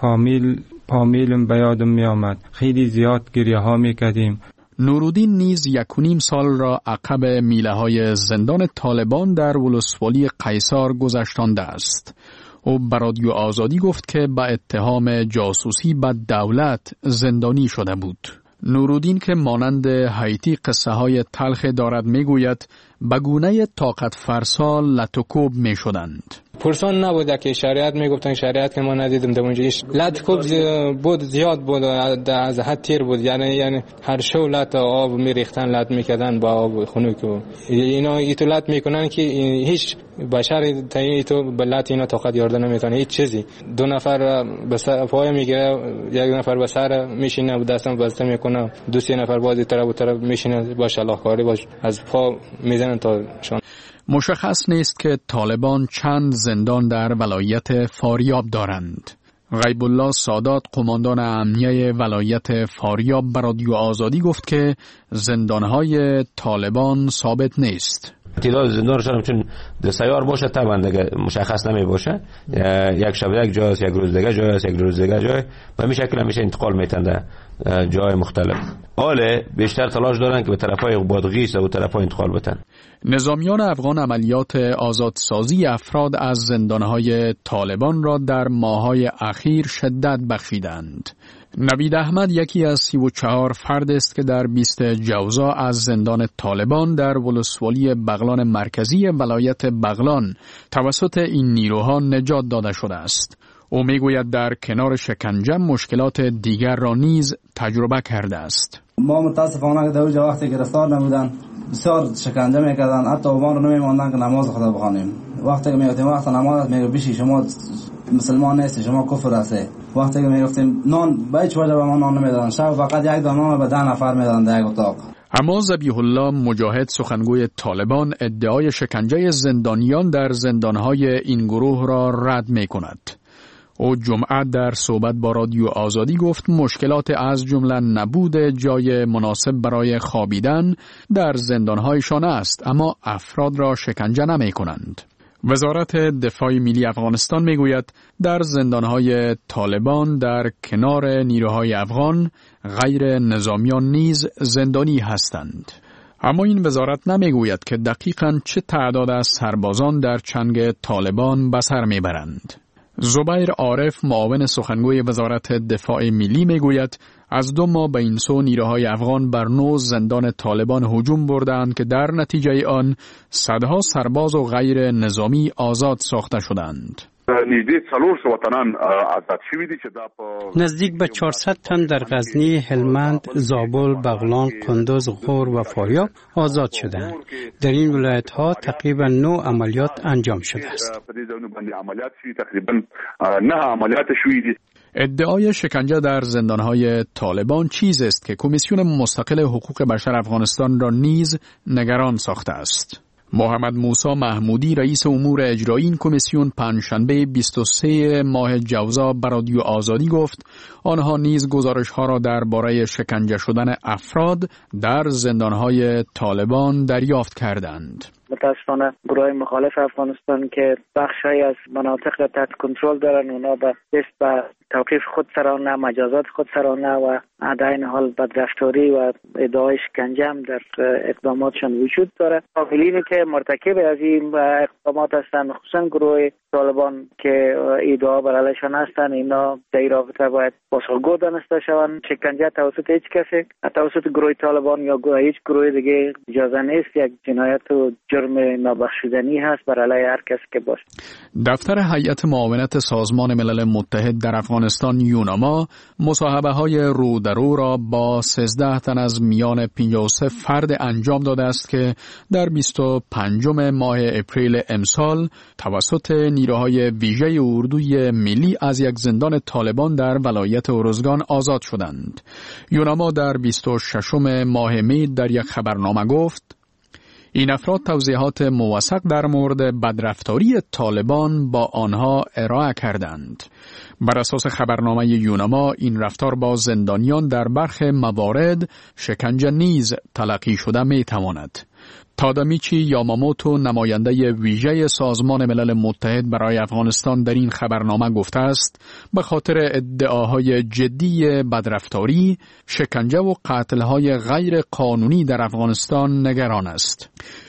فامیلم به یادم می آمد. خیلی زیاد گریه ها می کردیم. نورالدین نیز 1.5 سال را عقب میله های زندان طالبان در ولسوالی قیصار گذشتانده است. او به رادیو آزادی گفت که به اتهام جاسوسی به دولت زندانی شده بود. نورالدین که مانند هایتی قصه های تلخ دارد میگوید به گونه طاقت فرسا لطوکوب می شدند. پرسان نبوده که شریعت میگفتن، شریعت که ما ندیدم در اونجا لطوکوب بود، زیاد بود، از حد تیر بود، یعنی هر شو لط آب میریختن، لط میکردن با آب خنک. اینا ایتو لط میکنن که هیچ بشر تو به لط اینا طاقت یارده نمیتونه هیچ چیزی. دو نفر به پای میگیره، یک نفر به سر میشینه، دستم بسته میکنه، دو سه نفر بازی طرف میشینه با شلاقکاری باش از پا میزنن تا شان. مشخص نیست که طالبان چند زندان در ولایت فاریاب دارند. غیب الله سادات قماندان امنیه ولایت فاریاب به رادیو آزادی گفت که زندانهای طالبان ثابت نیست. تعداد زندانشان چون سیار باشه طبعا دیگه مشخص نمی باشه، یک شب یک جای است، یک روز دیگه جای است، یک روز دیگه جای، به این شکل همیشه انتقال میتنده جای مختلف. حالا بیشتر تلاش دارن که به طرفای بادغیس و به طرفای انتقال بتن. نظامیان افغان عملیات آزادسازی افراد از زندانهای طالبان را در ماه‌های اخیر شدت بخشیدند. نوید احمد یکی از 34 فرد است که در 20 جوزا از زندان طالبان در ولسوالی بغلان مرکزی ولایت بغلان توسط این نیروها نجات داده شده است. او میگوید در کنار شکنجه مشکلات دیگر را نیز تجربه کرده است. ما متاسفانه که در اونجا وقتی گرفتار نبودن بسیار شکنجه میکردن، حتی ما رو نمیماندن که نماز خدا بخوانیم. وقتی که میگفتیم وقت نماز میگه بیشی شما مسلمان نیستی، شما کفر هستی. وقتی که میگفتیم نان به هیچ وجه به ما نان نمیدادن، شب فقط یک دانه به 10 نفر میدادن در یک اتاق. اما ذبیح الله مجاهد سخنگوی طالبان ادعای شکنجه زندانیان در زندانهای این گروه را رد میکند. او جمعه در صحبت با رادیو آزادی گفت مشکلات از جمله نبود جای مناسب برای خوابیدن در زندانهایشان است، اما افراد را شکنجه نمی کنند. وزارت دفاع ملی افغانستان می گوید در زندانهای طالبان در کنار نیروهای افغان غیر نظامیان نیز زندانی هستند. اما این وزارت نمی گوید که دقیقاً چه تعداد از سربازان در چنگ طالبان به سر می برند. زبیر عارف معاون سخنگوی وزارت دفاع ملی میگوید از 2 ماه به این سو نیروهای افغان بر 9 زندان طالبان هجوم بردند که در نتیجه آن صدها سرباز و غیر نظامی آزاد ساخته شدند. نزدیک به 400 تن در غزنی، هلمند، زابل، بغلان، کندوز، غور و فاریاب آزاد شدند. در این ولایت ها تقریبا 9 عملیات انجام شده است. ادعای شکنجه در زندانهای طالبان چیز است که کمیسیون مستقل حقوق بشر افغانستان را نیز نگران ساخته است. محمد موسی محمودی رئیس امور اجرایی این کمیسیون پنجشنبه 23 ماه جوزا به رادیو آزادی گفت آنها نیز گزارش‌ها را درباره شکنجه شدن افراد در زندان‌های طالبان دریافت کردند. متاسفانه گروه مخالف افغانستان که بخشی از مناطق را تحت کنترل دارن، اونا به توقیف خود سرانه، مجازات خود سرانه و در این حال بدرفتاری و ادعای شکنجه هم در اقداماتشان وجود داره. فاعلینی که مرتکب از این اقدامات هستند، خصوصا گروه طالبان که ادعا بر علیشان هستند، اینا در این رابطه باید پاسخگو دانسته شوند. شکنجه توسط هیچ کسی، توسط گروه طالبان یا هیچ گروه دیگه اجازه نیست. یک جنایت و جرم نابخشودنی هست بر علیه هر کسی که باشه. دفتر هیئت معاونت سازمان ملل متحد در افغانستان یوناما مصاحبه های رو در رو را با 13 تن از میان 53 فرد انجام داده است که در 25 ماه اپریل امسال توسط نیروهای ویژه اردوی ملی از یک زندان طالبان در ولایت اروزگان آزاد شدند. یوناما در 26 ماه می در یک خبرنامه گفت این افراد توضیحات موثق در مورد بدرفتاری طالبان با آنها ارائه کردند. بر اساس خبرنامه یوناما این رفتار با زندانیان در برخی موارد شکنجه نیز تلقی شده می تواند. تادامیچی یاماموتو نماینده ویژه سازمان ملل متحد برای افغانستان در این خبرنامه گفته است به خاطر ادعاهای جدی بدرفتاری، شکنجه و قتل‌های غیر قانونی در افغانستان نگران است.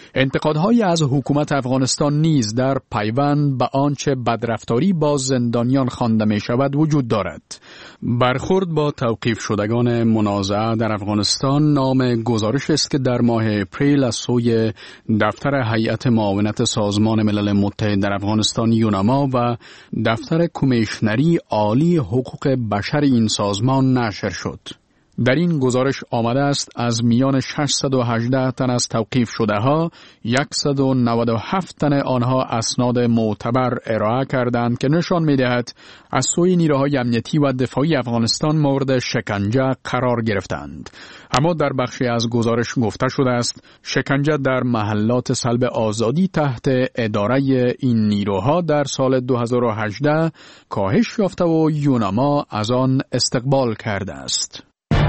انتقادهای از حکومت افغانستان نیز در پیوند به آنچه بدرفتاری با زندانیان خوانده می شود وجود دارد. برخورد با توقیف شدگان منازعه در افغانستان نام گزارش است که در ماه اپریل از سوی دفتر هیئت معاونت سازمان ملل متحد در افغانستان یونما و دفتر کمیشنری عالی حقوق بشر این سازمان نشر شد. در این گزارش آمده است از میان 618 تن از توقیف شده ها 197 تن آنها اسناد معتبر ارائه کردند که نشان می دهد از سوی نیروهای امنیتی و دفاعی افغانستان مورد شکنجه قرار گرفتند. اما در بخشی از گزارش گفته شده است شکنجه در محلات سلب آزادی تحت اداره این نیروها در سال 2018 کاهش یافته و یونما از آن استقبال کرده است.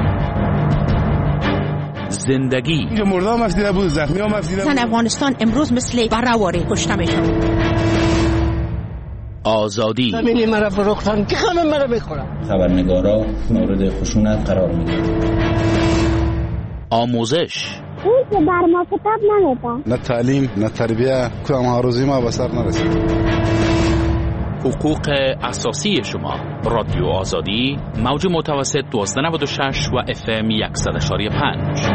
زندگی مردم مفیده بود، زخمی ها مفیده بود. افغانستان امروز مثل برآواره کشته میشن. آزادی همینی مرا فروختن که همه مرا بخورن. خبرنگارا مورد خشونت قرار میگیرن. آموزش اون که بر ما کتاب نمیدن. نه تعلیم نه تربیه کدام هاروزی ما به سر نرسید. حقوق اساسی شما. رادیو آزادی موج متوسط 1296 و FM 100.5.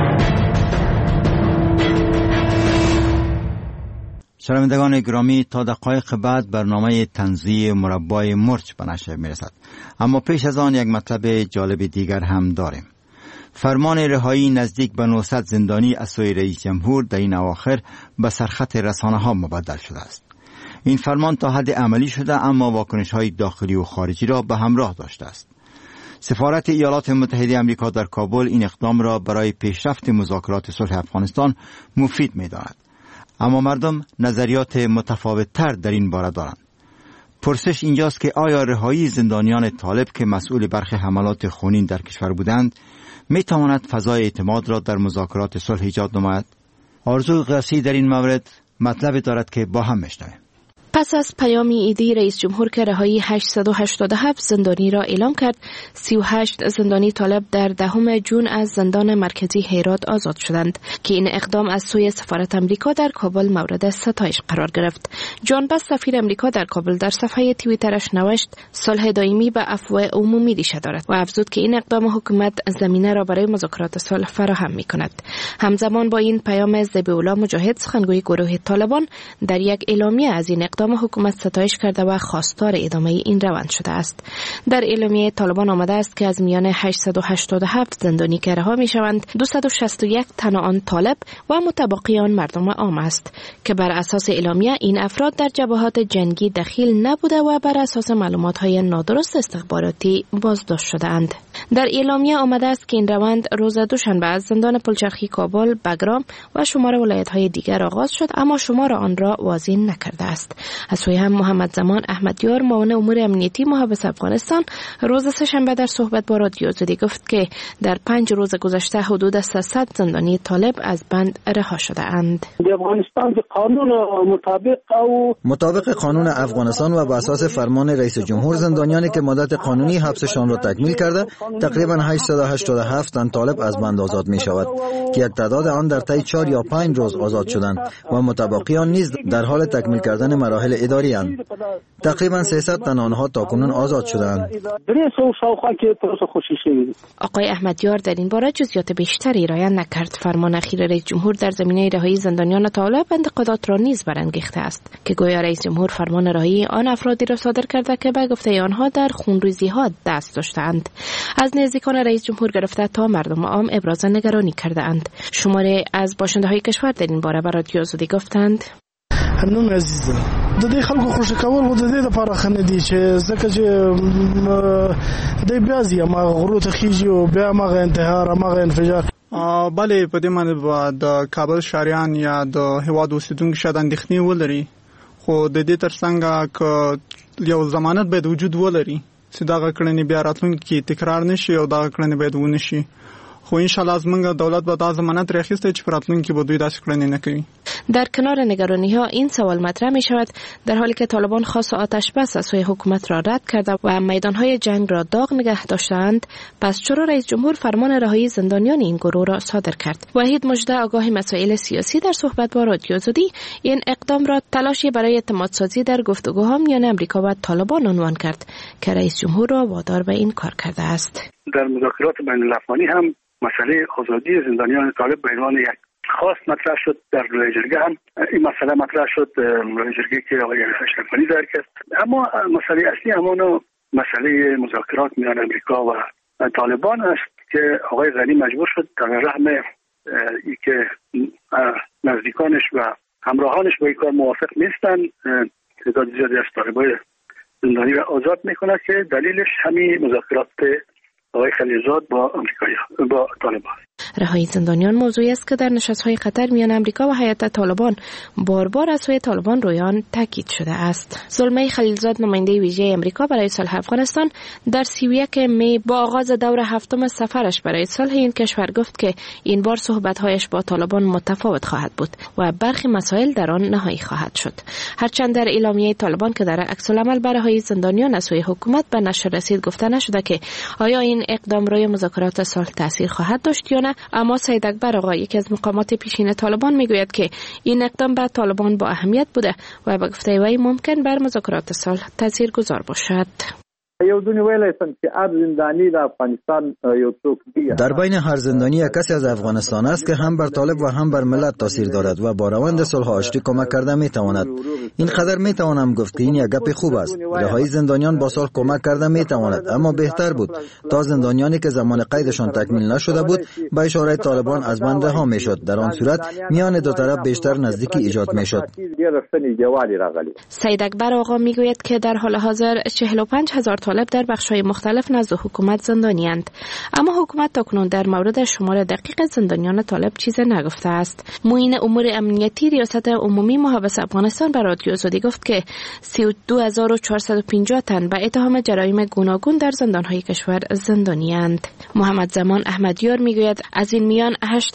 شنوندگان گرامی، تا دقایق بعد برنامه تنزیه مربای مرچ به نشر میرسد. اما پیش از آن یک مطلب جالب دیگر هم داریم. فرمان رهایی نزدیک به 900 زندانی از سوی رئیس جمهور در این اواخر به سرخط رسانه ها مبدل شده است. این فرمان تا حد عملی شده اما واکنش‌های داخلی و خارجی را به همراه داشته است. سفارت ایالات متحده آمریکا در کابل این اقدام را برای پیشرفت مذاکرات صلح افغانستان مفید می‌داند. اما مردم نظریات متفاوت‌تر در این باره دارند. پرسش اینجاست که آیا رهایی زندانیان طالب که مسئول برخی حملات خونین در کشور بودند می‌تواند فضای اعتماد را در مذاکرات صلح ایجاد نماید؟ آرزو قیاسی در این مورد مطلب دارد که با هم میشنویم. پس از پیامی ایدی رئیس جمهور که رهایی 887 زندانی را اعلام کرد، 38 زندانی طالب در 10 جون از زندان مرکزی هرات آزاد شدند که این اقدام از سوی سفارت آمریکا در کابل مورد ستایش قرار گرفت. جان بس سفیر آمریکا در کابل در صفحه توییترش نوشت صلح دائمی به عفو عمومی ریشه دارد و افزود که این اقدام حکومت زمینه را برای مذاکرات صلح فراهم می‌کند. همزمان با این پیام ذبیح‌الله مجاهد سخنگوی گروه طالبان در یک اعلامیه از این اقدام حکومت ستایش کرده و خواستار ادامه این روند شده است. در اعلامیه طالبان آمده است که از میان 887 زندانی که رها میشوند 261 تن آن طالب و متبقیان مردم عام است که بر اساس اعلامیه این افراد در جبهات جنگی دخیل نبوده و بر اساس معلومات‌های نادرست استخباراتی بازداشت شده‌اند. در اعلامیه آمده است که این روند روز دوشنبه از زندان پلچرخی کابل، بگرام و شمار ولایت‌های دیگر آغاز شد اما شمار آن را واضح نکرده است. از سوی هم محمد زمان احمدیار معاون امور امنیتی محافظ افغانستان روز سه‌شنبه در صحبت با رادیو آزادی گفت که در 5 روز گذشته حدود 300 زندانی طالب از بند رها شده اند. افغانستان قانون مطابق قانون افغانستان و بر اساس فرمان رئیس جمهور زندانیانی که مدت قانونی حبسشان را تکمیل کرده تقریبا 887 تن طالب از بند آزاد می شود که یک تعداد آن در طی 4 یا 5 روز آزاد شدند و متبقیان نیز در حال تکمیل کردن مراحل اداری اند. تقریبا 300 تن آنها تاکنون آزاد شدند. آقای احمدیار در این باره جزئیات بیشتری ارائه نکرد. فرمان اخیر رئیس جمهور در زمینه رهایی زندانیان طالب انتقادات را نیز برانگیخته است که گویا رئیس جمهور فرمان رهایی آن افرادی را صادر کرده که به گفته آنها در خونریزی‌ها دست داشتند. از نزدیکان رئیس جمهور گرفته تا مردم عام ابراز نگرانی کرده اند. شماری از باشنده‌های کشور در این باره برای رادیو آزادی گفتند: نوم عزیزه د دې خلکو خوشی کول و د دې لپاره خنه دي چې ځکه چې د بیا زی ما غرو ته خيږي او بیا ما انتحار ما انفجار. بله په دې باندې د کابل شهریان یا د هواد اوسیدونکو شاید اندېښنې ولري، خو د دې ترڅنګ که یو ضمانت باید وجود ولري چې دا کړنې بیا راتلونکي تکرار نشي او دا کړنې باید ونه شي. خو ان شاء الله زمونږ دولت به دا ضمانت راخیسته چې راتلونکي به دوی داسې کړنې نه کوي. در کنار نگرانی ها این سوال مطرح می شود در حالی که طالبان خاص آتش بس از سوی حکومت را رد کرده و میدان های جنگ را داغ نگه داشتند، پس چرا رئیس جمهور فرمان رهایی زندانیان این گروه را صادر کرد؟ وحید مژده آگاه مسائل سیاسی در صحبت با رادیو آزادی این اقدام را تلاشی برای اعتماد سازی در گفتگوها میان امریکا و طالبان عنوان کرد که رئیس جمهور را وادار به این کار کرده است. در مذاکرات بین الافغانی هم مسئله آزادی زندانیان طالب به عنوان یک خاص مطرح شد. در لایحه جرگه هم این مسئله مطرح شد، لایحه جرگه که آقای اشرف غنی در کرد. اما مسئله اصلی همان مسئله مذاکرات میان امریکا و طالبان است که آقای غنی مجبور شد در رغم ای که نزدیکانش و همراهانش با این کار موافق نیستن، تعداد زیادی از طالبای زندانی را آزاد میکنه که دلیلش همین مذاکرات آقای خلیلزاد با طالبان. رهایی زندانیان موضوعی است که در نشست‌های قطر میان امریکا و هیئت طالبان بار بار از سوی طالبان رویان تاکید شده است. زلمه خلیلزاد نماینده ویژه امریکا برای صلح افغانستان در 31 می با آغاز دور هفتم سفرش برای صلح این کشور گفت که این بار صحبت‌هایش با طالبان متفاوت خواهد بود و برخی مسائل در آن نهایی خواهد شد. هرچند در اعلامیه طالبان که در عکس‌العمل بر رهایی زندانیان از سوی حکومت به نشر رسید گفته نشده که آیا این اقدام روی مذاکرات صلح تاثیر خواهد داشت یا نه، اما سید اکبر آقا یکی از مقامات پیشین طالبان میگوید که این اقدام به طالبان با اهمیت بوده و به گفته وی ممکن بر مذاکرات صلح تاثیرگذار باشد. در بین هر زندانی کسی از افغانستان است که هم بر طالب و هم بر ملت تاثیر دارد و با روند صلح آشتی کمک کرده میتواند. این قدر میتوانم گفت که این یک گپ خوب است. رهایی زندانیان با صلح کمک کرده میتواند، اما بهتر بود تا زندانیانی که زمان قیدشان تکمیل نشده بود به اشاره طالبان از بند رها میشد. در آن صورت میان دو طرف بیشتر نزدیکی ایجاد میشد. سید اکبر آقا میگوید که در حال حاضر 45,000 طالب در بخش‌های مختلف نزد حکومت زندانی‌اند، اما حکومت تاکنون در مورد شمار دقیق زندانیان طالب چیزی نگفته است. معین امور امنیتی ریاست عمومی محافظ افغانستان به رادیو آزادی گفت که 32,450 تن به اتهام جرایم گوناگون در زندان‌های کشور زندانی‌اند. محمد زمان احمدیار میگوید از این میان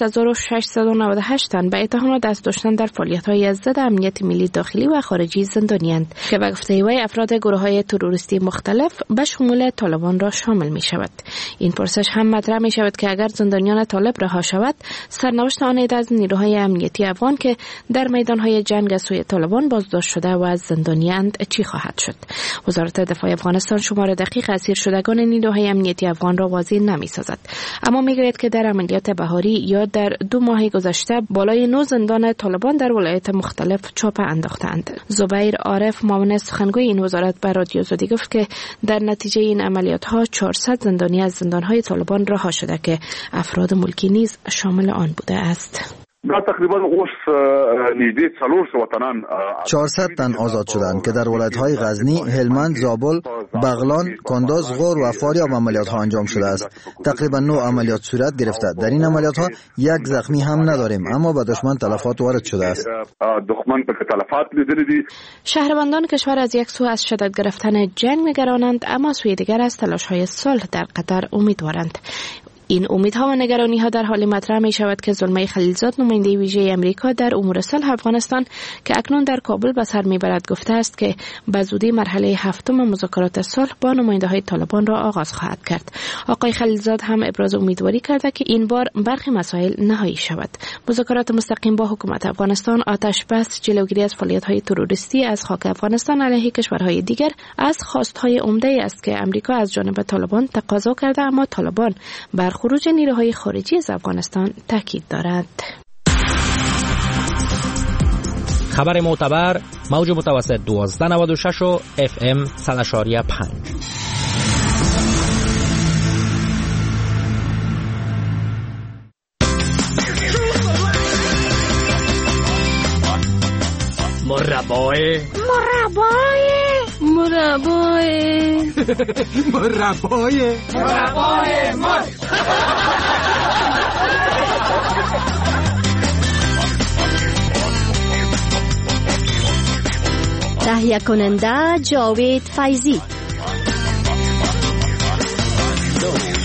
8,698 تن به اتهام دست داشتن در فعالیت‌های ضد امنیت ملی داخلی و خارجی زندانی‌اند که به گفته وی افراد گروه‌های تروریستی مختلف به شمول طالبان را شامل می شود. این پرسش هم مطرح می شود که اگر زندانیان طالب رها شود، سرنوشت آن عده از نیروهای امنیتی افغان که در میدانهای جنگ از سوی طالبان بازداشت شده و از زندانی‌اند چی خواهد شد؟ وزارت دفاع افغانستان شمار دقیق اسیر شدگان نیروهای امنیتی افغان را واضح نمی سازد، اما می گوید که در عملیات بهاری یا در 2 ماه گذشته بالای 9 زندان طالبان در ولایات مختلف چاپه انداختند. زبیر عارف معاون سخنگوی این وزارت به رادیو آزادی گفت که در نتیجه این عملیات ها 400 زندانی از زندانهای طالبان رها شده که افراد ملکی نیز شامل آن بوده است. تقریبا اوس نزدیک 400 تن آزاد شدند که در ولایت‌های غزنی، هلمند، زابل، بغلان، کندز، غور و فاریاب عملیات‌ها انجام شده است. تقریبا 9 عملیات صورت گرفته. در این عملیات‌ها یک زخمی هم نداریم، اما به دشمن تلفات وارد شده است. دشمن به تلفات لیدلی. شهروندان کشور از یک سو از شدت گرفتن جنگ نگرانند، اما سوی دیگر از تلاش‌های صلح در قطر امیدوارند. این امیدها و نگرانی‌ها در حال مطرح می شود که زلمه خلیلزاد نماینده ویژه امریکا در امور صلح افغانستان که اکنون در کابل به سر میبرد گفته است که به زودی مرحله 7 مذاکرات صلح با نماینده‌های طالبان را آغاز خواهد کرد. آقای خلیلزاد هم ابراز امیدواری کرده که این بار برخی مسائل نهایی شود. مذاکرات مستقیم با حکومت افغانستان، آتش بس، جلوگیری از فعالیت‌های تروریستی از خاک افغانستان علیه کشورهای دیگر از خواست‌های عمده است که امریکا از جانب طالبان تقاضا کرده، اما طالبان بر خروج نیروهای خارجی از افغانستان تاکید دارد. خبر معتبر موج متوسط 1296 و FM 100.5. مربای تهیه کننده جاوید فیضی.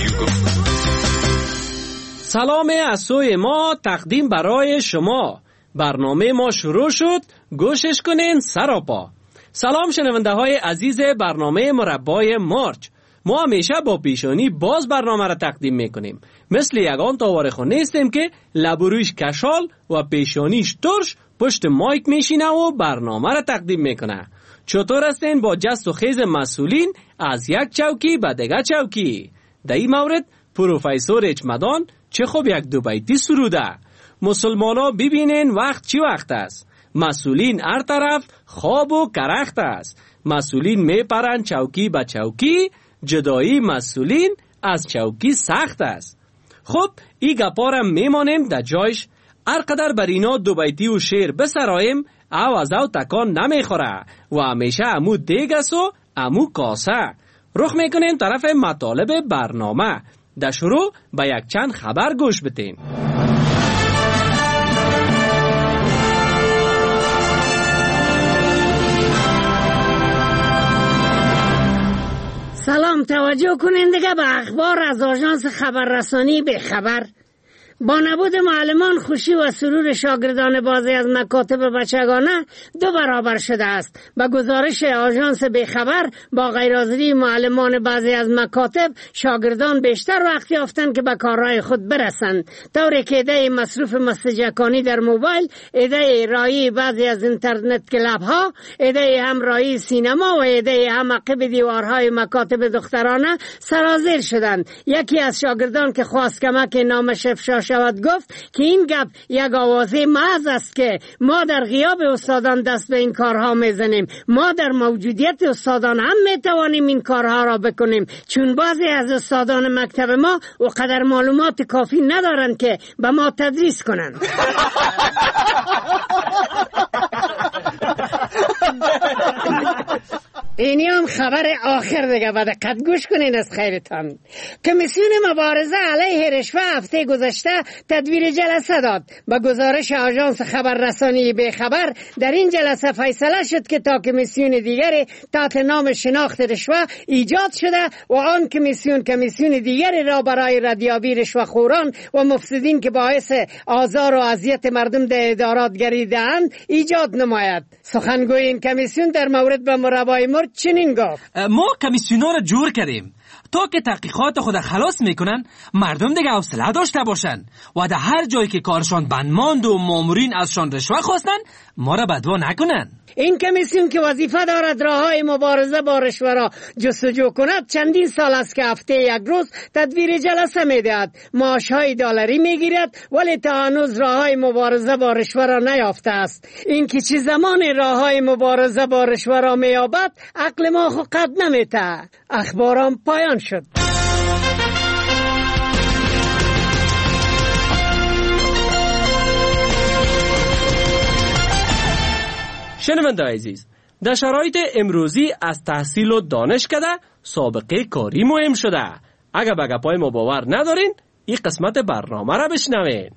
سلام از سوی ما تقدیم برای شما. برنامه ما شروع شد، گوشش کنین سراپا. سلام شنونده های عزیز برنامه مربای مارچ. ما همیشه با پیشانی باز برنامه را تقدیم میکنیم. مثل یگان تاوارخو نیستیم که لبرویش کشال و پیشانیش ترش پشت مایک میشینه و برنامه را تقدیم میکنه. چطور هستین با جست و خیز مسئولین از یک چوکی به دیگه چوکی؟ در این مورد پروفیسور اچمدان چه خوب یک دو بیتی سروده. مسلمانا ببینین وقت چی وقت است. مسئولین هر طرف خواب و کرخت است. مسئولین میپرن چوکی به چوکی، جدایی مسئولین از چوکی سخت است. خب ای گپارم میمانیم در جایش. هر قدر بر اینا دو بیتی و شعر بسرایم او از او تکان نمیخوره و همیشه امو دیگ است و امو کاسه. رخ میکنیم طرف مطالب برنامه. در شروع به یک چند خبر گوش بدین. سلام، توجه کنین دیگه به اخبار از آژانس خبررسانی به خبر. با نبود معلمان خوشی و سرور شاگردان بعضی از مکاتب بچگانه دو برابر شده است. به گزارش آژانس به خبر با غیرحاضری معلمان بعضی از مکاتب شاگردان بیشتر وقت یافتند که به کارهای خود برسند، طوری که ایده مصروف مسجکانی در موبایل، ایده رایی بعضی از اینترنت کلاب ها، ایده هم رایی سینما و ایده هم عقب دیوارهای مکاتب دخترانه سرازیر شدند. یکی از شاگردان که خواست کمک نامش افشا شود گفت که این گپ یک آوازه محض است که ما در غیاب استادان دست به این کارها میزنیم. ما در موجودیت استادان هم میتوانیم این کارها را بکنیم، چون بعضی از استادان مکتب ما و قدر معلومات کافی ندارند که به ما تدریس کنند. اینی هم خبر آخر دیگه، با دقت گوش کنین از خیرتان. کمیسیون مبارزه علیه رشوه هفته گذشته تدبیر جلسه داد. با گزارش آژانس خبررسانی به خبر در این جلسه فیصله شد که تا کمیسیون دیگری تحت نام شناخت رشوه ایجاد شده و آن کمیسیون دیگری را برای ردیابی رشوه‌خوران و مفسدین که باعث آزار و اذیت مردم در ادارات گردیده‌اند ایجاد نماید. سخنگوی این کمیسیون در مورد به مربای مرد چنین گفت: ما کمیسیونا را جور کردیم تا که تحقیقات خود خلاص میکنن مردم دیگه حوصله داشته باشن و در هر جایی که کارشان بند ماند و مامورین ازشان رشوه خواستن ما را بدوا نکنن. این کمیسیون که وظیفه دارد راههای مبارزه با رشوه را جستجو کند چندین سال است که هفته یک روز تدبیر جلسه میدهد. معاشهای دلاری میگیرد ولی تا هنوز راههای مبارزه با رشوه را نیافته است. این که چه زمان راههای مبارزه با رشوه را مییابد عقل ما خود قد نمیته. اخبارم پایان شد. شنونده عزیز، در شرایط امروزی از تحصیل و دانش کده سابقه کاری مهم شده. اگر به گپای ما باور ندارین این قسمت برنامه را بشنوین.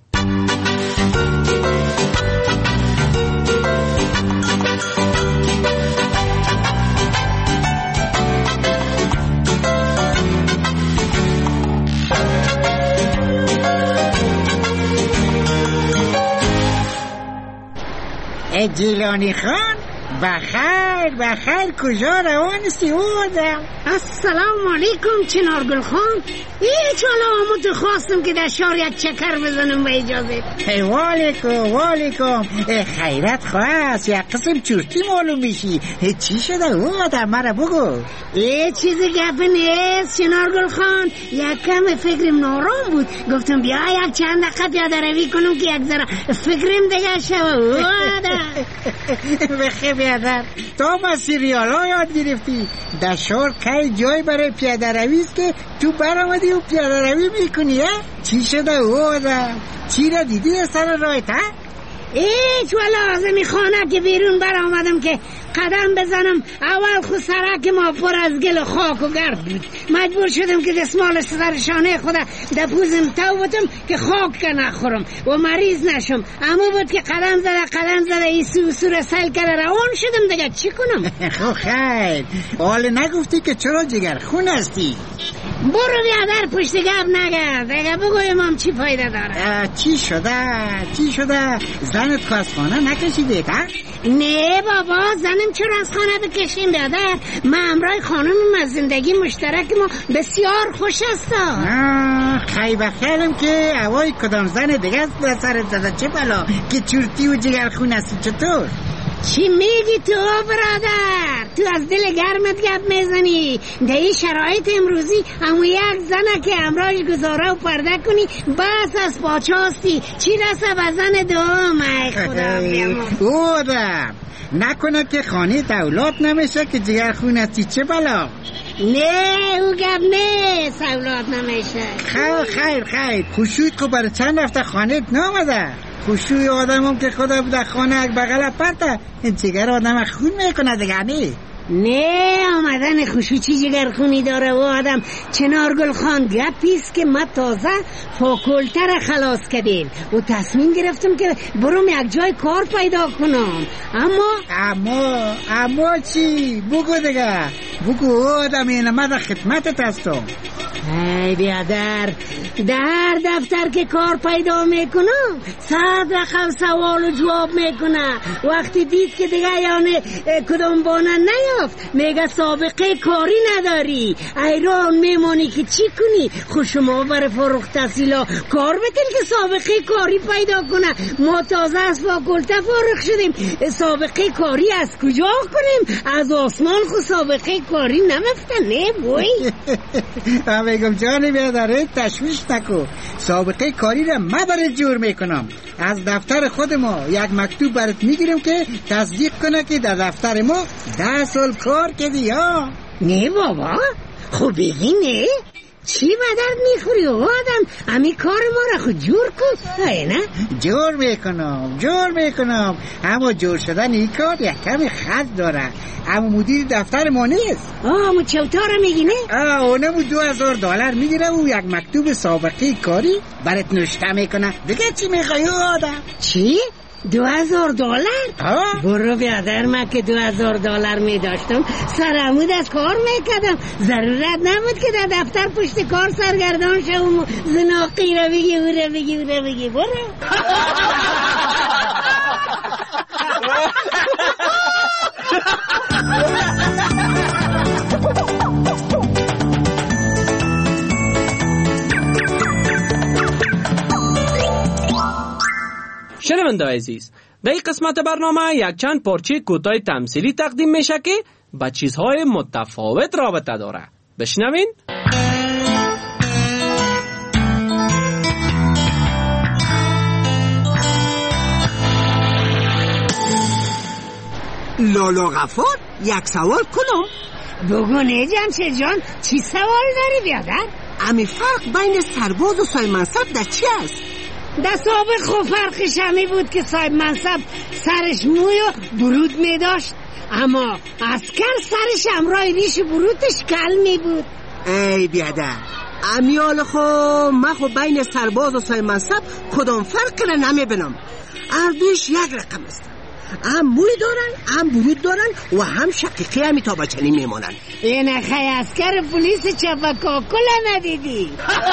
گیلانی خان بخیر کجا روانستی اومدم؟ السلام علیکم چنارگل خان. هیچ حالا تو خواستم که در شهر یک چکر بزنم به اجازه. والیکم خیرت خواست یک قسم چورتی معلوم میشی. چی شده اومدم مرا بگو. چیز گپ نیست چنارگل خان، یک کم فکرم نارام بود، گفتم بیا یک چند دقیقه پیاده روی کنم که یک ذره فکرم دیگه شوه. بخیر بیادر تا ما سیریال ها یاد گرفتی در شهر که جای برای پیاده روی است که تو برآمدی و پیاده روی میکنی. چی شده اومدم؟ چی را دیدی از سر راهت؟ هیچ ولی آزمی خانه که بیرون بر آمدم که قدم بزنم اول خود سرک ما پر از گل و خاک و گرد بود. مجبور شدم که دستمال سرشانه خود در پوزم تو بودم که خاک که نخورم و مریض نشم. اما بود که قدم زده ایسو سور سیل کرده روان شدم دیگه چی کنم؟ خب خیر حال نگفتی که چرا جگر خون هستی؟ برو بیادر پشت گپ نگرد. اگه بگو امام چی فایده داره؟ چی شده زنت که از خانه نکشیده تا؟ نه بابا، زنم چرا از خانه بکشیم بیادر؟ من همراه خانمم از زندگی مشترک ما بسیار خوش هستم. خیلی خیلم که هوای کدام زن دیگه است به سرت زده. چه بلا که چورتی و جگرخون هستی. چطور؟ چی میگی تو برادر؟ تو از دل گرمت گپ میزنی؟ در این شرایط امروزی همون یک زنه که همراهش گزاره و پرده کنی بس از پاچاستی، چی رسه به زن دوم؟ ای خدا بیامون او دم نکنه که خانه اولاد نمیشه که جگرخون هستی. چه بلا؟ نه او گپ نیست، اولاد نمیشه. خیر خوشویت که برای چند هفته خانه نامده. خوشوی آدم هم که خدا بوده خانه اک بغل پرته این جگر آدم خون میکنه دیگه. نه آمدن خوشو چی جگر خونی داره و آدم. چنارگل خان گپیست که ما تازه فاکولته خلاص کردیم و تصمیم گرفتم که برم یک جای کار پیدا کنم. اما چی؟ بگو دیگه بگو. آدم این ما در خدمتت هستم. ای بیادر، در دفتر که کار پیدا میکنم 100 رقم سوال و جواب میکنه. وقتی دید که دیگه یعنی کدام بانه نیافت میگه سابقه کاری نداری، ایران میمانی که چی کنی؟ خود شما برای فارغ التحصیلا کار بتین که سابقه کاری پیدا کنه. ما تازه از فاکولته فارغ شدیم، سابقه کاری از کجا کنیم؟ از آسمان خود سابقه کاری نمفتن. نه بوی بگم جانی بیادره تشویش نکو. سابقه کاری را ما برات جور میکنم. از دفتر خود ما یک مکتوب برات میگیرم که تصدیق کنه که در دفتر ما 10 سال کار کردی. ها نه بابا، خب بگی نه. چی بدرد میخوری آدم؟ امی کار ما را خود جور کن. نه جور میکنم اما جور شدن این کار یک کمی خرج داره. اما مدیر دفتر ما نیست. مو چوتاره میگی نه؟ اونمو $2000 میگیره و یک مکتوب سابقه کاری برات نوشته میکنه. دیگه چی میخوای آدم؟ چی؟ $2000؟ برو بیادر، من که $2000 میداشتم سرعمود از کار میکردم. ضرورت نبود که در دفتر پشت کار سرگردان شوم و زناقی را بگی او را بگی. برو شنونده عزیز، در این قسمت برنامه یک چند پارچه کوتاه تمثیلی تقدیم میشه که با چیزهای متفاوت رابطه داره. بشنوین. لالا غفار، یک سوال کنم؟ بگو جمشید جان، چی سوال داری بیادر؟ امی فرق بین سرباز و صاحب منصب در چی است؟ در سابق خب فرقش همی بود که صاحب منصب سرش موی و برود می داشت، اما عسکر سرش همراه ریش برودش کل می بود. ای بیادر، امیال خو من خو بین سرباز و صاحب منصب کدام فرق را نمی بینم. اردوش یک رقم است. هم موی دارن، هم برود دارن و هم شقیقی همی تا بچنی میمانن. این خی اسکر پولیس چپکاکل ندیدی؟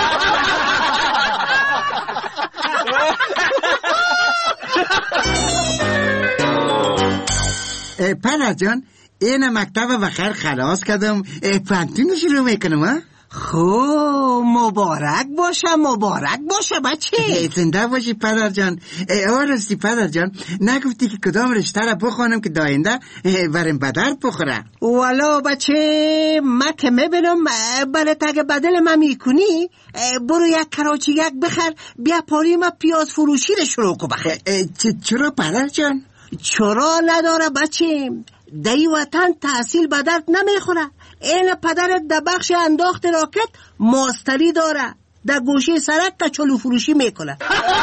پدر جان، این مکتب بخیر خلاص کردم، پانتون شروع میکنم. ها خب مبارک باشه بچه. زنده باشی پدر جان. آرستی پدر جان، نگفتی که کدام رشته را بخوانم که داینده برم بدر بخوره؟ والا بچه، من که میبینم بلت اگه بدل من میکنی برو یک کراچی یک بخر، بیا پاری ما پیاز فروشی رو شروع کن بخر. چرا پدر جان؟ چرا نداره بچه، دی وطن تحصیل به درد نمیخوره. این پدرت در بخش انداخت راکت ماستری داره، در گوشه سرک کچلو فروشی میکنه.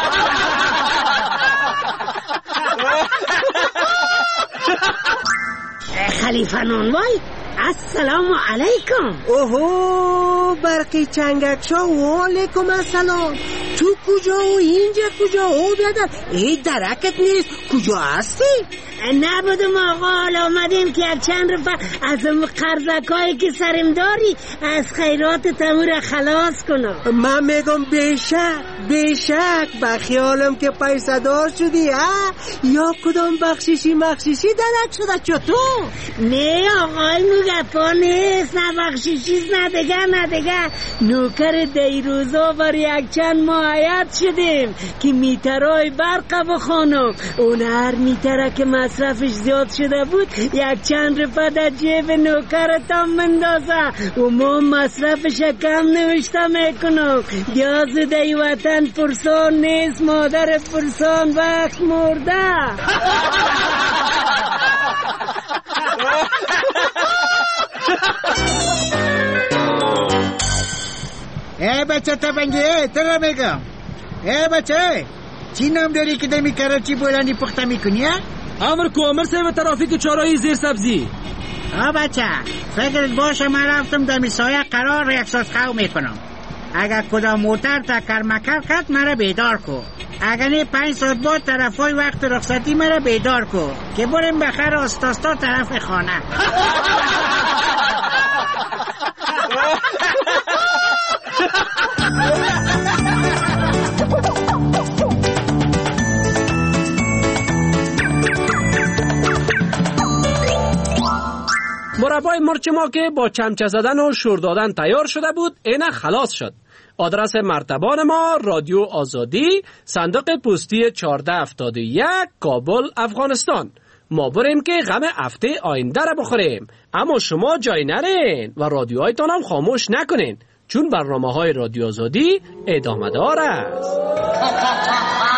خلیفه نانوای، السلام علیکم. اوهو برقی چنگک شا، و علیکم السلام. تو کجا و اینجا کجا و بیادر ای درکت نیست کجا هستی؟ نبودم آقا، حالا آمدیم که یک چند رفع از اون قرضکایی که سرم داری از خیرات تمور خلاص کنم. من میگم بیشک بخیالم که پیسه دار شدی یا کدام بخشیشی درک شده چطور؟ نه آقای مگفا نیست، نه بخشیشیست نه دیگه نوکر دیروزا بر یک چند ماهیت شدیم که میترای برق بخوانم. اون هر میتره که مصرفش زیاد شده بود یک چند رفع در جیب نوکرتان مندازه و ما مصرفش کم نوشته میکنم. گاز دی وطن پرسان نیست، مادر پرسان وقت مرده. ای بچه تفنگی تر میگم، ای بچه چی نام داری که دمی کراچی بلندی پخته میکنی؟ امر صاحب ترافیک چهارراهی زیر سبزی. بچه فکرت باشه من رفتم دمی سایه قرار احساس خو میکنم. اگر کدام موتر تکر مکر کرد مرا بیدار کو، اگر نه 5 ساعت بعد طرفای وقت رخصتی مرا بیدار کو که بریم بخیر آستاستا طرف خانه. مربای مرچ ما که با چمچه زدن و شور دادن تیار شده بود اینه خلاص شد. آدرس مرتبان ما رادیو آزادی، صندوق پستی 1471 کابل افغانستان. ما بریم که غم هفته آینده را بخوریم، اما شما جای نرین و رادیوهایتان هم خاموش نکنین چون برنامه های رادیو آزادی ادامه دار است.